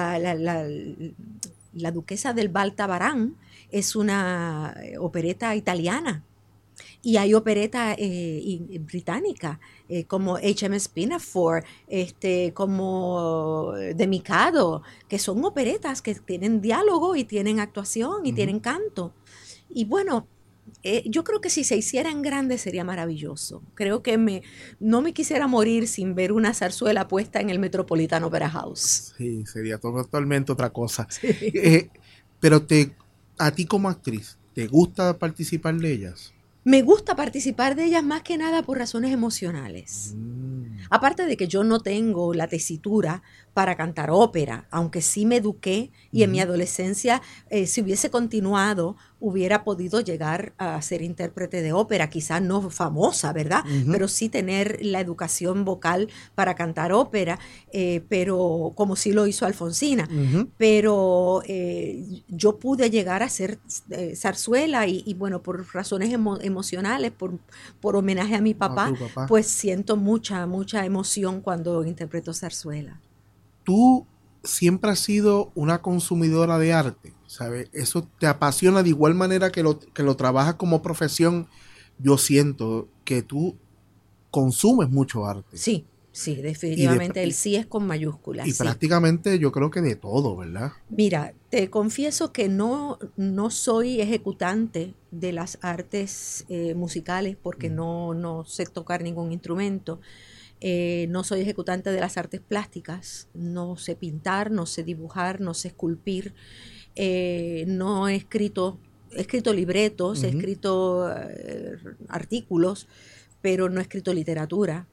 la duquesa del Balta Barán es una opereta italiana. Y hay opereta británica, como H.M.S. Pinafore, como The Mikado, que son operetas que tienen diálogo y tienen actuación y tienen canto. Y bueno, yo creo que si se hiciera en grande sería maravilloso. Creo que no me quisiera morir sin ver una zarzuela puesta en el Metropolitan Opera House. Sí, sería totalmente otra cosa. Sí. Pero a ti como actriz, ¿te gusta participar de ellas? Me gusta participar de ellas más que nada por razones emocionales. Aparte de que yo no tengo la tesitura para cantar ópera, aunque sí me eduqué y en mi adolescencia, si hubiese continuado, hubiera podido llegar a ser intérprete de ópera, quizás no famosa, ¿verdad? Pero sí tener la educación vocal para cantar ópera, pero como sí lo hizo Alfonsina. Pero yo pude llegar a ser zarzuela y bueno, por razones emocionales, por homenaje a mi papá, pues siento mucha emoción cuando interpreto zarzuela. Tú siempre has sido una consumidora de arte, ¿sabes? Eso te apasiona de igual manera que lo trabajas como profesión. Yo siento que tú consumes mucho arte. Sí, definitivamente el sí es con mayúsculas. Y sí. Prácticamente yo creo que de todo, ¿verdad? Mira, te confieso que no soy ejecutante de las artes musicales porque no sé tocar ningún instrumento. No soy ejecutante de las artes plásticas, no sé pintar, no sé dibujar, no sé esculpir, no he escrito libretos, he escrito artículos, pero no he escrito literatura.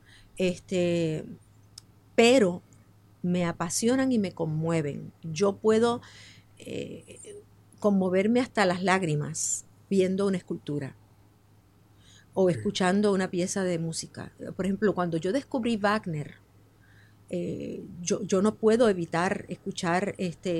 Pero me apasionan y me conmueven. Yo puedo conmoverme hasta las lágrimas viendo una escultura o escuchando una pieza de música. Por ejemplo, cuando yo descubrí Wagner, yo no puedo evitar escuchar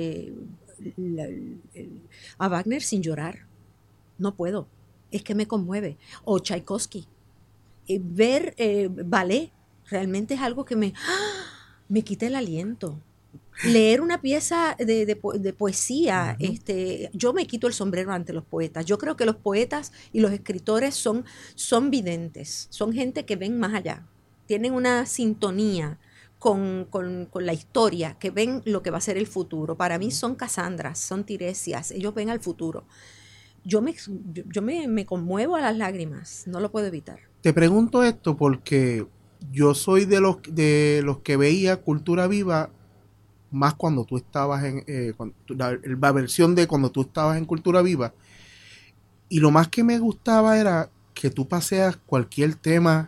a Wagner sin llorar. No puedo. Es que me conmueve. O Tchaikovsky. Ver ballet realmente es algo que me quita el aliento. Leer una pieza de poesía, yo me quito el sombrero ante los poetas. Yo creo que los poetas y los escritores son videntes, son gente que ven más allá, tienen una sintonía con la historia, que ven lo que va a ser el futuro. Para mí son Casandras, son Tiresias, ellos ven al futuro. Yo me conmuevo a las lágrimas, no lo puedo evitar. Te pregunto esto porque yo soy de los que veía Cultura Viva más cuando tú estabas la versión de cuando tú estabas en Cultura Viva, y lo más que me gustaba era que tú paseas cualquier tema,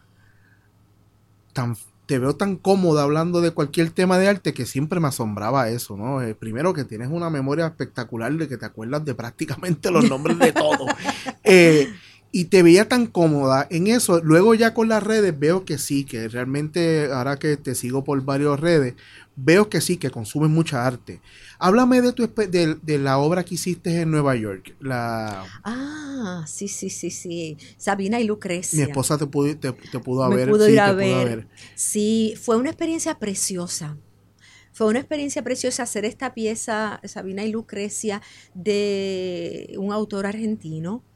te veo tan cómoda hablando de cualquier tema de arte que siempre me asombraba eso, ¿no? Primero que tienes una memoria espectacular de que te acuerdas de prácticamente los nombres de todo. Y te veía tan cómoda en eso. Luego ya con las redes veo que sí, que realmente ahora que te sigo por varias redes, veo que sí, que consumes mucha arte. Háblame de la obra que hiciste en Nueva York. Sí. Sabina y Lucrecia. Mi esposa te pudo Me pudo ir a ver. Sí, fue una experiencia preciosa. Fue una experiencia preciosa hacer esta pieza, Sabina y Lucrecia, de un autor argentino.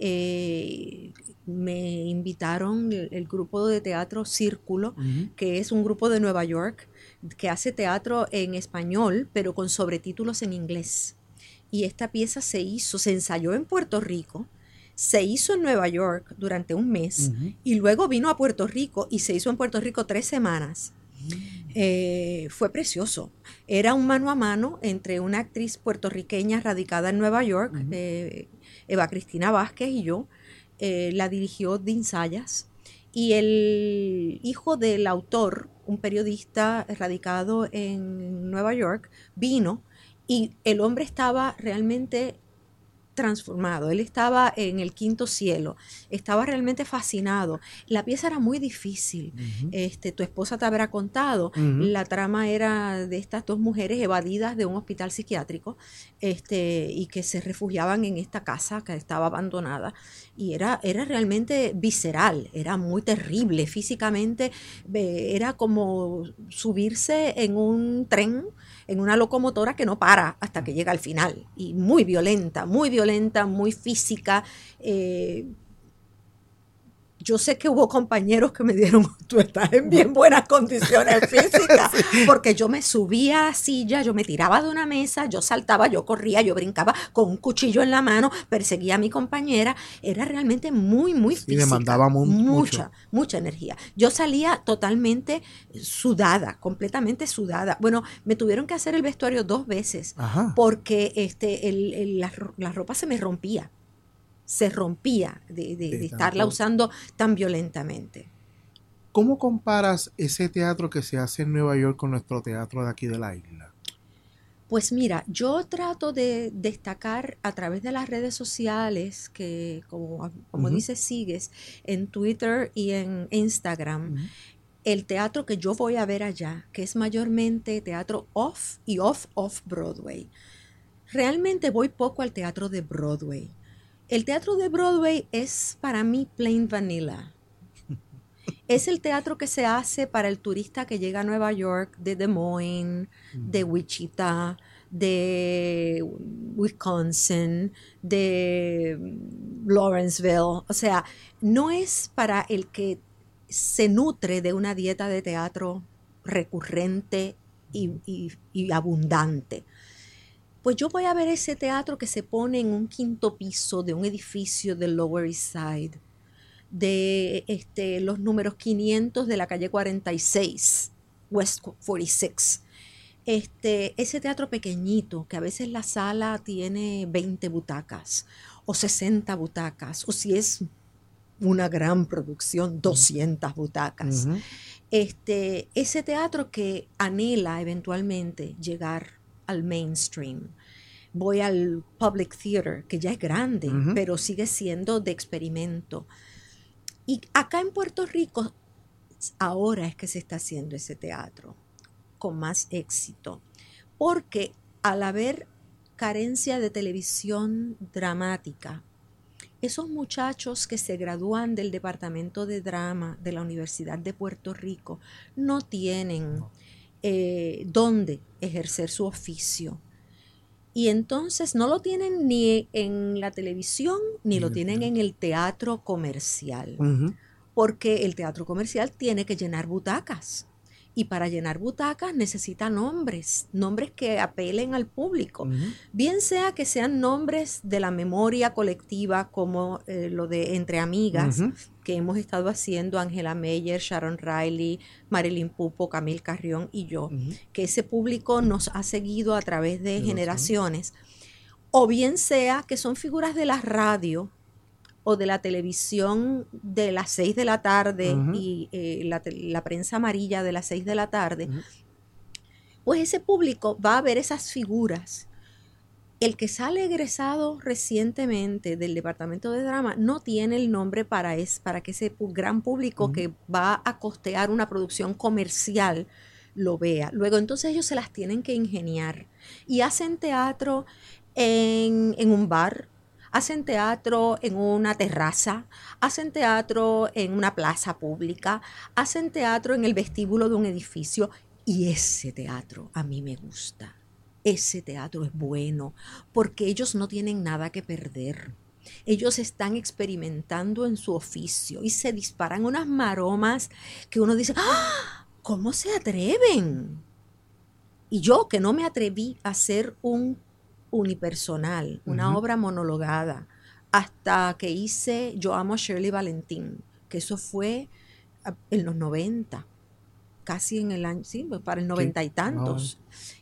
Me invitaron el grupo de teatro Círculo, que es un grupo de Nueva York que hace teatro en español, pero con sobretítulos en inglés. Y esta pieza se ensayó en Puerto Rico, se hizo en Nueva York durante un mes y luego vino a Puerto Rico y se hizo en Puerto Rico 3 semanas. Fue precioso. Era un mano a mano entre una actriz puertorriqueña radicada en Nueva York, Eva Cristina Vázquez, y yo. La dirigió Dean Sayas, y el hijo del autor, un periodista radicado en Nueva York, vino, y el hombre estaba realmente transformado, él estaba en el quinto cielo, estaba realmente fascinado. La pieza era muy difícil. Tu esposa te habrá contado, la trama era de estas dos mujeres evadidas de un hospital psiquiátrico, y que se refugiaban en esta casa que estaba abandonada, y era realmente visceral, era muy terrible físicamente. Era como subirse en un tren, en una locomotora que no para hasta que llega al final, y muy violenta, muy física. Yo sé que hubo compañeros que me dijeron, tú estás en bien buenas condiciones físicas, porque yo me subía a silla, yo me tiraba de una mesa, yo saltaba, yo corría, yo brincaba con un cuchillo en la mano, perseguía a mi compañera. Era realmente muy física. Y demandaba mucha energía. Yo salía totalmente sudada, completamente sudada. Bueno, me tuvieron que hacer el vestuario 2 veces, porque la ropa se me rompía. Se rompía de estarla usando tan violentamente. ¿Cómo comparas ese teatro que se hace en Nueva York con nuestro teatro de aquí de la isla? Pues mira, yo trato de destacar a través de las redes sociales que, como dices, sigues en Twitter y en Instagram, el teatro que yo voy a ver allá, que es mayormente teatro off y off-Broadway. Realmente voy poco al teatro de Broadway. El teatro de Broadway es para mí plain vanilla. Es el teatro que se hace para el turista que llega a Nueva York, de Des Moines, de Wichita, de Wisconsin, de Lawrenceville. O sea, no es para el que se nutre de una dieta de teatro recurrente y abundante. Pues yo voy a ver ese teatro que se pone en un quinto piso de un edificio del Lower East Side, de los números 500 de la calle 46, West 46. Ese teatro pequeñito, que a veces la sala tiene 20 butacas o 60 butacas, o si es una gran producción, 200 butacas. Ese teatro que anhela eventualmente llegar al mainstream. Voy al Public Theater, que ya es grande, pero sigue siendo de experimento. Y acá en Puerto Rico, ahora es que se está haciendo ese teatro con más éxito, porque al haber carencia de televisión dramática, esos muchachos que se gradúan del departamento de drama de la Universidad de Puerto Rico no tienen dónde ejercer su oficio. Y entonces no lo tienen ni en la televisión, ni lo tienen en el teatro comercial. Porque el teatro comercial tiene que llenar butacas. Y para llenar butacas necesita nombres que apelen al público. Bien sea que sean nombres de la memoria colectiva, como lo de Entre Amigas, que hemos estado haciendo Angela Meyer, Sharon Riley, Marilyn Pupo, Camille Carrión y yo, que ese público nos ha seguido a través de generaciones. O bien sea que son figuras de la radio o de la televisión de las 6 de la tarde y la prensa amarilla de las 6 de la tarde, pues ese público va a ver esas figuras. El que sale egresado recientemente del departamento de drama no tiene el nombre para que ese gran público que va a costear una producción comercial lo vea. Luego entonces ellos se las tienen que ingeniar y hacen teatro en un bar, hacen teatro en una terraza, hacen teatro en una plaza pública, hacen teatro en el vestíbulo de un edificio, y ese teatro a mí me gusta. Ese teatro es bueno porque ellos no tienen nada que perder. Ellos están experimentando en su oficio y se disparan unas maromas que uno dice, ¡ah! ¿Cómo se atreven? Y yo, que no me atreví a hacer un unipersonal, una obra monologada, hasta que hice Yo amo a Shirley Valentín, que eso fue en los 90, casi en el año, sí, para el 90 y tantos.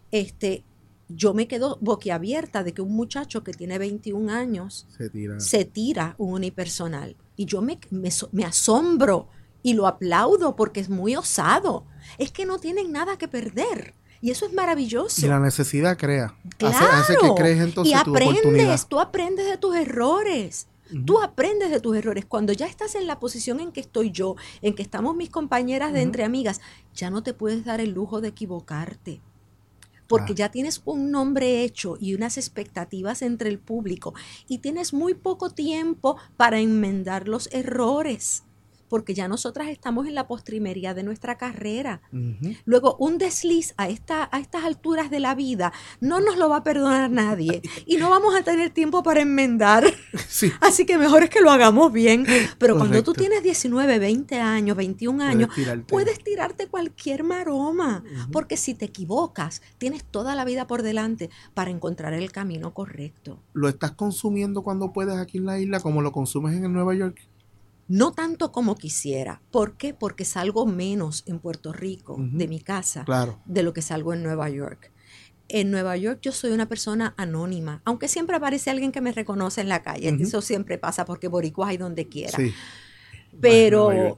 Yo me quedo boquiabierta de que un muchacho que tiene 21 años se tira un unipersonal. Y yo me asombro y lo aplaudo porque es muy osado. Es que no tienen nada que perder. Y eso es maravilloso. Y la necesidad crea. Claro. Hace que crees entonces tu oportunidad. Tú aprendes de tus errores. Tú aprendes de tus errores. Cuando ya estás en la posición en que estoy yo, en que estamos mis compañeras de Entre Amigas, ya no te puedes dar el lujo de equivocarte. Porque ya tienes un nombre hecho y unas expectativas entre el público. Y tienes muy poco tiempo para enmendar los errores. Porque ya nosotras estamos en la postrimería de nuestra carrera. Luego, un desliz a estas alturas de la vida no nos lo va a perdonar nadie. Y no vamos a tener tiempo para enmendar. Sí. Así que mejor es que lo hagamos bien. Pero cuando tú tienes 19, 20 años, 21 años, puedes tirarte cualquier maroma. Porque si te equivocas, tienes toda la vida por delante para encontrar el camino correcto. ¿Lo estás consumiendo cuando puedes aquí en la isla como lo consumes en Nueva York? No tanto como quisiera. ¿Por qué? Porque salgo menos en Puerto Rico de mi casa de lo que salgo en Nueva York. En Nueva York yo soy una persona anónima, aunque siempre aparece alguien que me reconoce en la calle. Eso siempre pasa porque boricuas hay donde quiera. Sí. Pero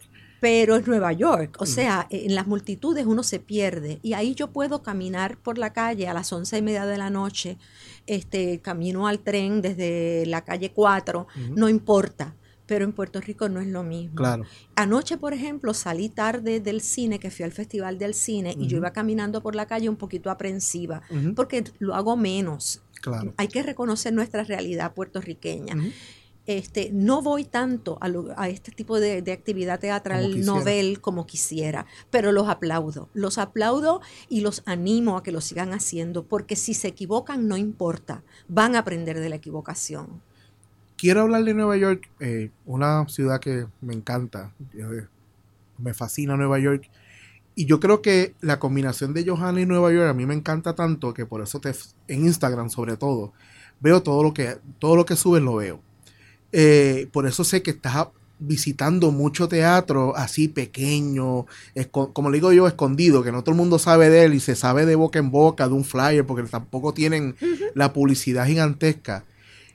pero es Nueva York, o sea, en las multitudes uno se pierde, y ahí yo puedo caminar por la calle a las 11:30 de la noche, camino al tren desde la calle 4, no importa. Pero en Puerto Rico no es lo mismo. Claro. Anoche, por ejemplo, salí tarde del cine, que fui al Festival del Cine, y yo iba caminando por la calle un poquito aprensiva, porque lo hago menos. Claro. Hay que reconocer nuestra realidad puertorriqueña. No voy tanto a este tipo de actividad teatral novel como quisiera, pero los aplaudo y los animo a que lo sigan haciendo, porque si se equivocan no importa, van a aprender de la equivocación. Quiero hablar de Nueva York, una ciudad que me encanta, me fascina Nueva York, y yo creo que la combinación de Johanna y Nueva York a mí me encanta tanto que por eso en Instagram sobre todo veo todo lo que subes, lo veo. Por eso sé que estás visitando mucho teatro así pequeño, como le digo yo, escondido, que no todo el mundo sabe de él y se sabe de boca en boca, de un flyer, porque tampoco tienen la publicidad gigantesca.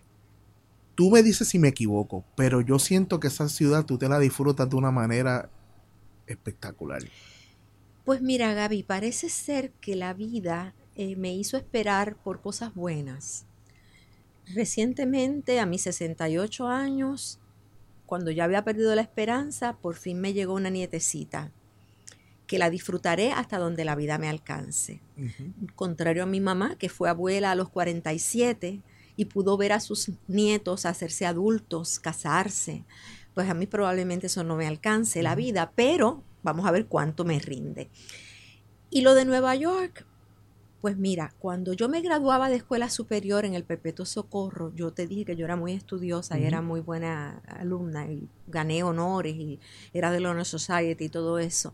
Tú me dices si me equivoco, pero yo siento que esa ciudad tú te la disfrutas de una manera espectacular. Pues mira, Gaby, parece ser que la vida me hizo esperar por cosas buenas. Recientemente, a mis 68 años, cuando ya había perdido la esperanza, por fin me llegó una nietecita, que la disfrutaré hasta donde la vida me alcance. Contrario a mi mamá, que fue abuela a los 47 y pudo ver a sus nietos hacerse adultos, casarse, pues a mí probablemente eso no me alcance la vida, pero vamos a ver cuánto me rinde. Y lo de Nueva York, pues mira, cuando yo me graduaba de escuela superior en el Perpetuo Socorro, yo te dije que yo era muy estudiosa y era muy buena alumna y gané honores y era del Honor Society y todo eso.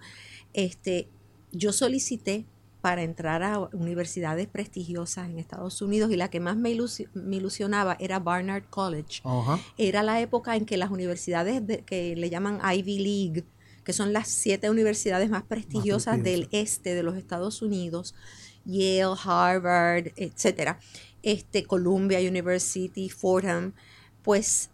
Yo solicité para entrar a universidades prestigiosas en Estados Unidos y la que más me ilusionaba era Barnard College. Era la época en que las universidades que le llaman Ivy League, que son las 7 universidades más prestigiosas del este de los Estados Unidos, Yale, Harvard, etcétera, Columbia University, Fordham, pues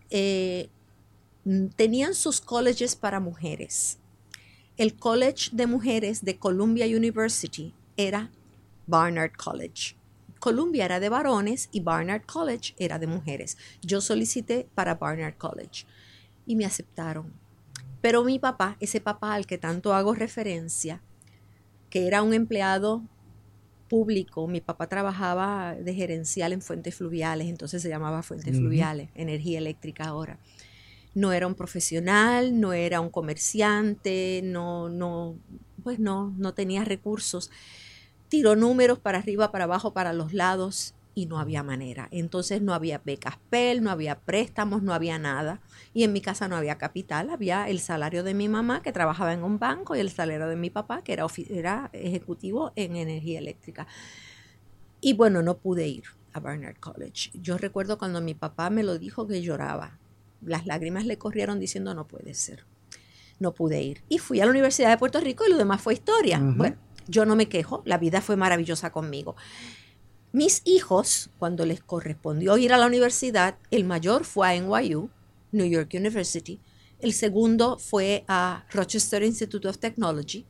tenían sus colleges para mujeres. El college de mujeres de Columbia University era Barnard College. Columbia era de varones y Barnard College era de mujeres. Yo solicité para Barnard College y me aceptaron. Pero mi papá, ese papá al que tanto hago referencia, que era un empleado público, mi papá trabajaba de gerencial en Fuentes Fluviales, entonces se llamaba Fuentes Fluviales, Energía Eléctrica ahora. No era un profesional, no era un comerciante, no tenía recursos. Tiró números para arriba, para abajo, para los lados y no había manera. Entonces no había becas Pell, no había préstamos, no había nada. Y en mi casa no había capital, había el salario de mi mamá que trabajaba en un banco y el salario de mi papá que era ejecutivo en energía eléctrica. Y bueno, no pude ir a Barnard College. Yo recuerdo cuando mi papá me lo dijo que lloraba. Las lágrimas le corrieron diciendo no puede ser. No pude ir. Y fui a la Universidad de Puerto Rico y lo demás fue historia. Bueno, yo no me quejo, la vida fue maravillosa conmigo. Mis hijos, cuando les correspondió ir a la universidad, el mayor fue a NYU, New York University, el segundo fue a Rochester Institute of Technology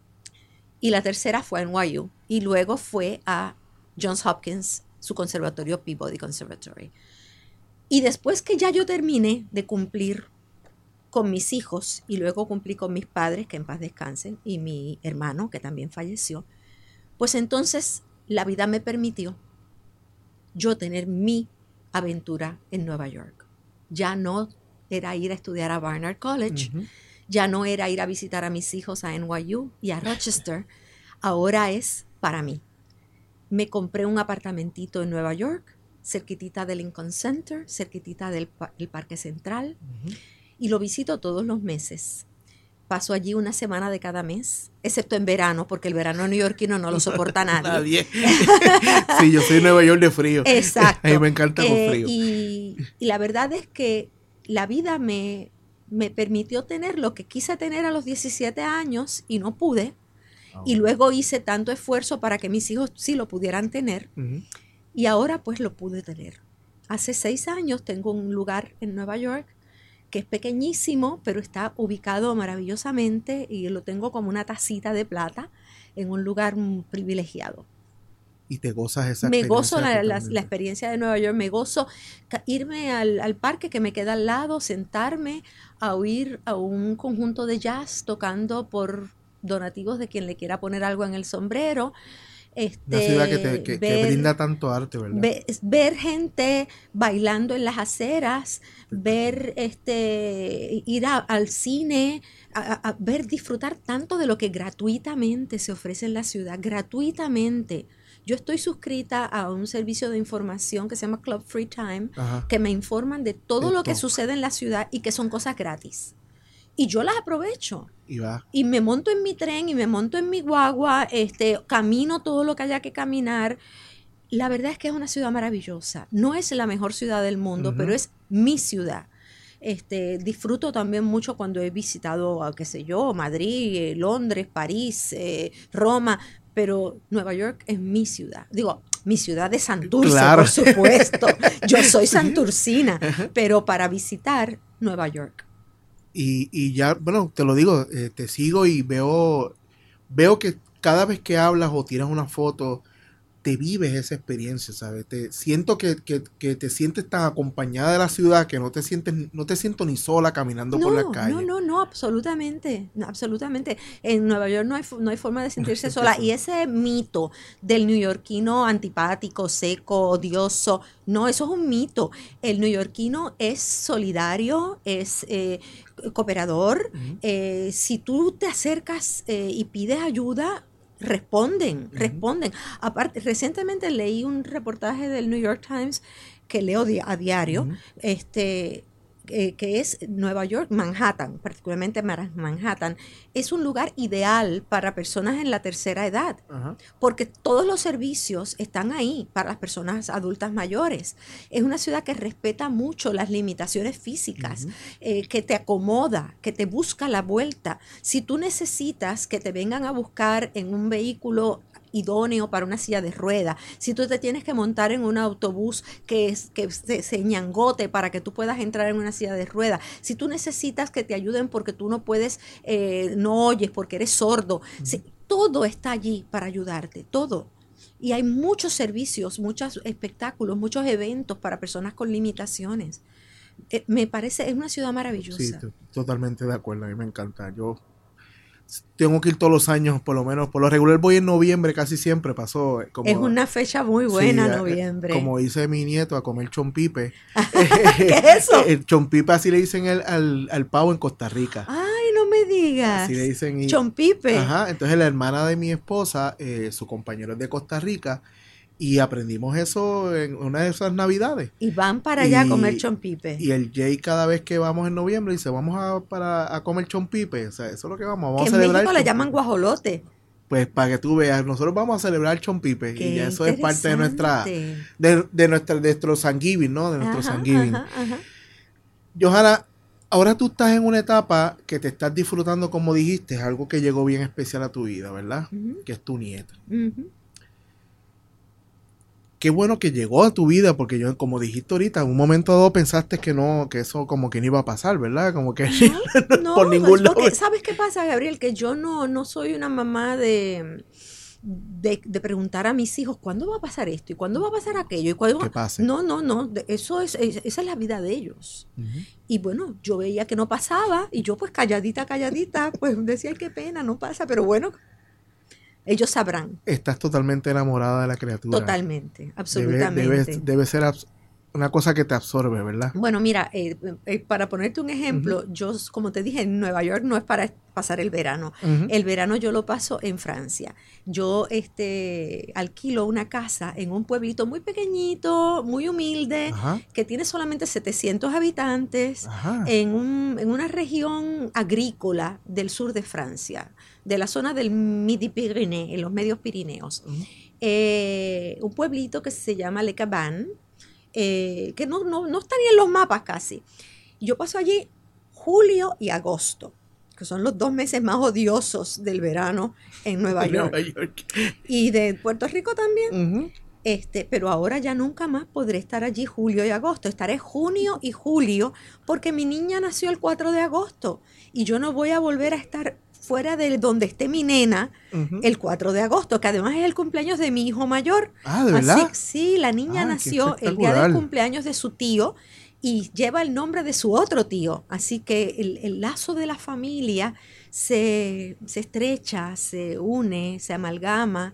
y la tercera fue a NYU y luego fue a Johns Hopkins, su conservatorio Peabody Conservatory. Y después que ya yo terminé de cumplir con mis hijos y luego cumplí con mis padres, que en paz descansen, y mi hermano, que también falleció, pues entonces la vida me permitió yo tener mi aventura en Nueva York. Ya no era ir a estudiar a Barnard College, ya no era ir a visitar a mis hijos a NYU y a Rochester, ahora es para mí. Me compré un apartamentito en Nueva York, cerquitita del Lincoln Center, cerquitita del Parque Central, y lo visito todos los meses. Paso allí una semana de cada mes, excepto en verano, porque el verano neoyorquino no lo soporta nadie. Sí, yo soy de Nueva York de frío. Exacto. A mí me encanta con frío. Y la verdad es que la vida me permitió tener lo que quise tener a los 17 años y no pude. Y luego hice tanto esfuerzo para que mis hijos sí lo pudieran tener. Y ahora pues lo pude tener. Hace 6 años tengo un lugar en Nueva York que es pequeñísimo, pero está ubicado maravillosamente y lo tengo como una tacita de plata en un lugar privilegiado. Y te gozas esa me experiencia. Me gozo la experiencia de Nueva York, me gozo irme al parque que me queda al lado, sentarme a oír a un conjunto de jazz tocando por donativos de quien le quiera poner algo en el sombrero. Una ciudad que brinda tanto arte, ¿verdad? Ver gente bailando en las aceras, ver ir al cine, a ver, disfrutar tanto de lo que gratuitamente se ofrece en la ciudad, gratuitamente. Yo estoy suscrita a un servicio de información que se llama Club Free Time, que me informan de todo lo que sucede en la ciudad y que son cosas gratis. Y yo las aprovecho. Y me monto en mi tren y me monto en mi guagua, camino todo lo que haya que caminar. La verdad es que es una ciudad maravillosa. No es la mejor ciudad del mundo, pero es mi ciudad. Disfruto también mucho cuando he visitado, qué sé yo, Madrid, Londres, París, Roma, pero Nueva York es mi ciudad. Digo, mi ciudad de Santurce, claro. Por supuesto. Yo soy santurcina, pero para visitar Nueva York. Y ya, bueno, te lo digo, te sigo y veo que cada vez que hablas o tiras una foto, te vives esa experiencia, ¿sabes? Siento que te sientes tan acompañada de la ciudad que no te siento ni sola caminando por la calle. No, absolutamente, absolutamente. En Nueva York no hay forma de sentirse sola. Y ese mito del neoyorquino antipático, seco, odioso, no, eso es un mito. El neoyorquino es solidario, es cooperador. Si tú te acercas y pides ayuda, responden. Aparte, recientemente leí un reportaje del New York Times que leo a diario, que es Nueva York, Manhattan, particularmente Manhattan, es un lugar ideal para personas en la tercera edad, porque todos los servicios están ahí para las personas adultas mayores. Es una ciudad que respeta mucho las limitaciones físicas, que te acomoda, que te busca la vuelta. Si tú necesitas que te vengan a buscar en un vehículo idóneo para una silla de ruedas, si tú te tienes que montar en un autobús que se ñangote para que tú puedas entrar en una silla de ruedas, si tú necesitas que te ayuden porque tú no puedes, no oyes porque eres sordo, todo está allí para ayudarte, todo. Y hay muchos servicios, muchos espectáculos, muchos eventos para personas con limitaciones. Me parece, es una ciudad maravillosa. Sí, totalmente de acuerdo, a mí me encanta. Yo tengo que ir todos los años, por lo menos, por lo regular voy en noviembre, casi siempre pasó. Es una fecha muy buena, noviembre. Como dice mi nieto, a comer chompipe. ¿Qué es eso? El chompipe así le dicen al pavo en Costa Rica. Ay, no me digas. Así le dicen. Chompipe. Ajá, entonces la hermana de mi esposa, su compañero es de Costa Rica, y aprendimos eso en una de esas navidades. Y van para allá a comer chompipe. Y el Jay cada vez que vamos en noviembre dice, vamos a comer chompipe. O sea, eso es lo que vamos a celebrar. En México le llaman guajolote. Pues para que tú veas, nosotros vamos a celebrar el chompipe. Y ya eso es parte de nuestra Thanksgiving, ¿no? De nuestro Thanksgiving. Johanna, ahora tú estás en una etapa que te estás disfrutando, como dijiste, algo que llegó bien especial a tu vida, ¿verdad? Que es tu nieta. Qué bueno que llegó a tu vida, porque yo, como dijiste ahorita, en un momento dado pensaste que no, que eso como que no iba a pasar, ¿verdad? Como que no, por ningún lado. ¿Sabes qué pasa, Gabriel? Que yo no soy una mamá de preguntar a mis hijos ¿cuándo va a pasar esto? ¿Y cuándo va a pasar aquello? ¿Y cuándo ¿Qué pasa? No, esa es la vida de ellos. Y bueno, yo veía que no pasaba y yo pues calladita, pues decía, qué pena, no pasa, pero bueno, ellos sabrán. Estás totalmente enamorada de la criatura. Totalmente, absolutamente. Debe ser una cosa que te absorbe, ¿verdad? Bueno, mira, para ponerte un ejemplo, yo, como te dije, en Nueva York no es para pasar el verano. El verano yo lo paso en Francia. Yo alquilo una casa en un pueblito muy pequeñito, muy humilde, que tiene solamente 700 habitantes, en una región agrícola del sur de Francia, de la zona del Midi-Pyrénées, en los medios Pirineos. Un pueblito que se llama Le Caban, que no está ni en los mapas casi. Yo paso allí julio y agosto, que son los 2 meses más odiosos del verano en Nueva York. Y de Puerto Rico también. Pero ahora ya nunca más podré estar allí julio y agosto. Estaré junio y julio porque mi niña nació el 4 de agosto y yo no voy a volver a estar fuera de donde esté mi nena el 4 de agosto, que además es el cumpleaños de mi hijo mayor. Ah, ¿de verdad? Así, sí, la niña nació el día del cumpleaños de su tío y lleva el nombre de su otro tío. Así que el lazo de la familia se estrecha, se une, se amalgama.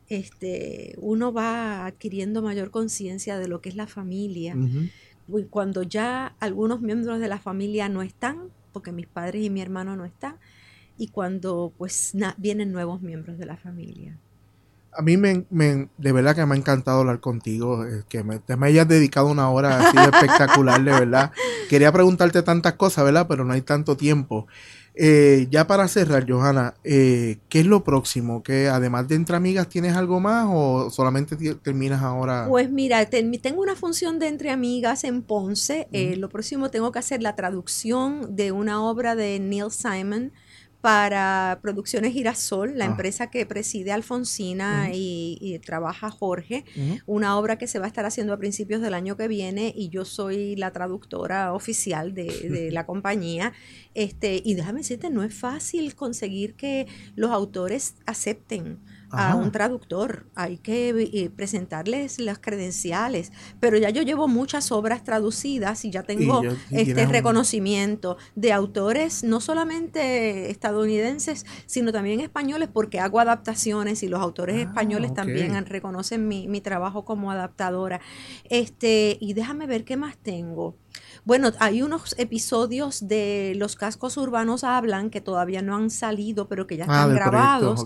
Uno va adquiriendo mayor conciencia de lo que es la familia. Cuando ya algunos miembros de la familia no están, porque mis padres y mi hermano no están, y cuando pues vienen nuevos miembros de la familia. A mí de verdad que me ha encantado hablar contigo, que me hayas dedicado una hora así de espectacular, de verdad. Quería preguntarte tantas cosas, ¿verdad? Pero no hay tanto tiempo. Ya para cerrar, Johanna, ¿qué es lo próximo? ¿Que además de Entre Amigas tienes algo más o solamente terminas ahora? Pues mira, tengo una función de Entre Amigas en Ponce. Lo próximo tengo que hacer la traducción de una obra de Neil Simon para Producciones Girasol, la empresa que preside Alfonsina y trabaja Jorge, una obra que se va a estar haciendo a principios del año que viene y yo soy la traductora oficial de la compañía. Y déjame decirte, no es fácil conseguir que los autores acepten a un traductor, hay que presentarles las credenciales, pero ya yo llevo muchas obras traducidas y ya tengo reconocimiento de autores no solamente estadounidenses, sino también españoles, porque hago adaptaciones y los autores españoles también reconocen mi trabajo como adaptadora. Y déjame ver qué más tengo. Bueno, hay unos episodios de Los Cascos Urbanos Hablan que todavía no han salido, pero que ya están grabados.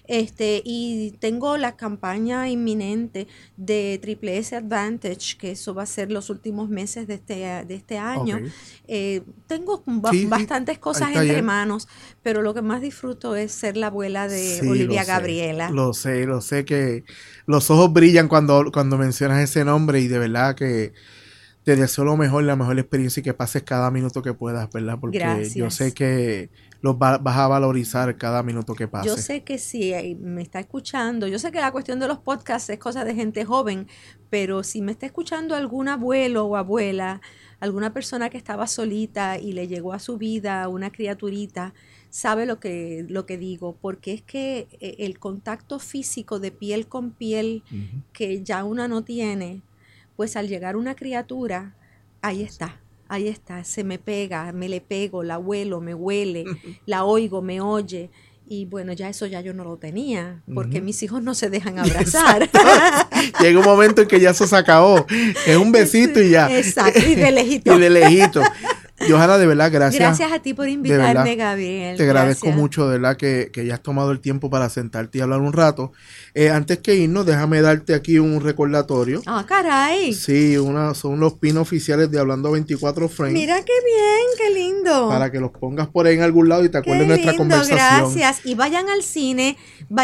Y tengo la campaña inminente de Triple S Advantage, que eso va a ser los últimos meses de este año. Tengo bastantes cosas entre manos, pero lo que más disfruto es ser la abuela de Olivia Gabriela. Lo sé que los ojos brillan cuando mencionas ese nombre y de verdad que te deseo lo mejor, la mejor experiencia y que pases cada minuto que puedas, ¿verdad? Porque gracias. Yo sé que vas a valorizar cada minuto que pases. Yo sé que si me está escuchando, yo sé que la cuestión de los podcasts es cosa de gente joven, pero si me está escuchando algún abuelo o abuela, alguna persona que estaba solita y le llegó a su vida una criaturita, sabe lo que digo, porque es que el contacto físico de piel con piel que ya una no tiene, pues al llegar una criatura, ahí está, se me pega, me le pego, la huelo, me huele, la oigo, me oye. Y bueno, ya yo no lo tenía, porque mis hijos no se dejan abrazar. Llega un momento en que ya eso se acabó. Es un besito y ya. Exacto, y de lejito. Y de lejito. Johanna, de verdad, gracias. Gracias a ti por invitarme, Gabriel. Te agradezco mucho, de verdad, que hayas tomado el tiempo para sentarte y hablar un rato. Antes que irnos, déjame darte aquí un recordatorio. ¡Ah, caray! Sí, son los pins oficiales de Hablando 24 Frames. Mira qué bien, qué lindo. Para que los pongas por ahí en algún lado y te acuerdes de nuestra conversación. Gracias. Y vayan al cine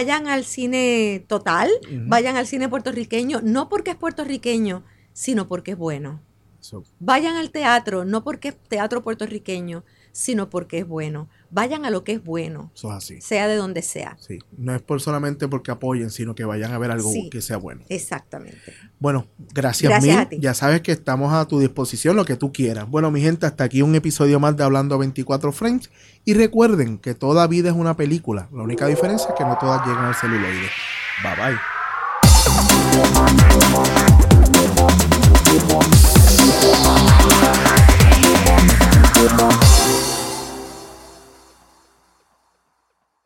Total, vayan al cine puertorriqueño, no porque es puertorriqueño, sino porque es bueno. Vayan al teatro, no porque es teatro puertorriqueño, sino porque es bueno. Vayan a lo que es bueno, eso es así. Sea de donde sea. Sí, no es solamente porque apoyen, sino que vayan a ver algo que sea bueno. Exactamente. Bueno, gracias mil. A ti. Ya sabes que estamos a tu disposición, lo que tú quieras. Bueno, mi gente, hasta aquí un episodio más de Hablando 24 Frames. Y recuerden que toda vida es una película. La única diferencia es que no todas llegan al celuloide. Bye bye.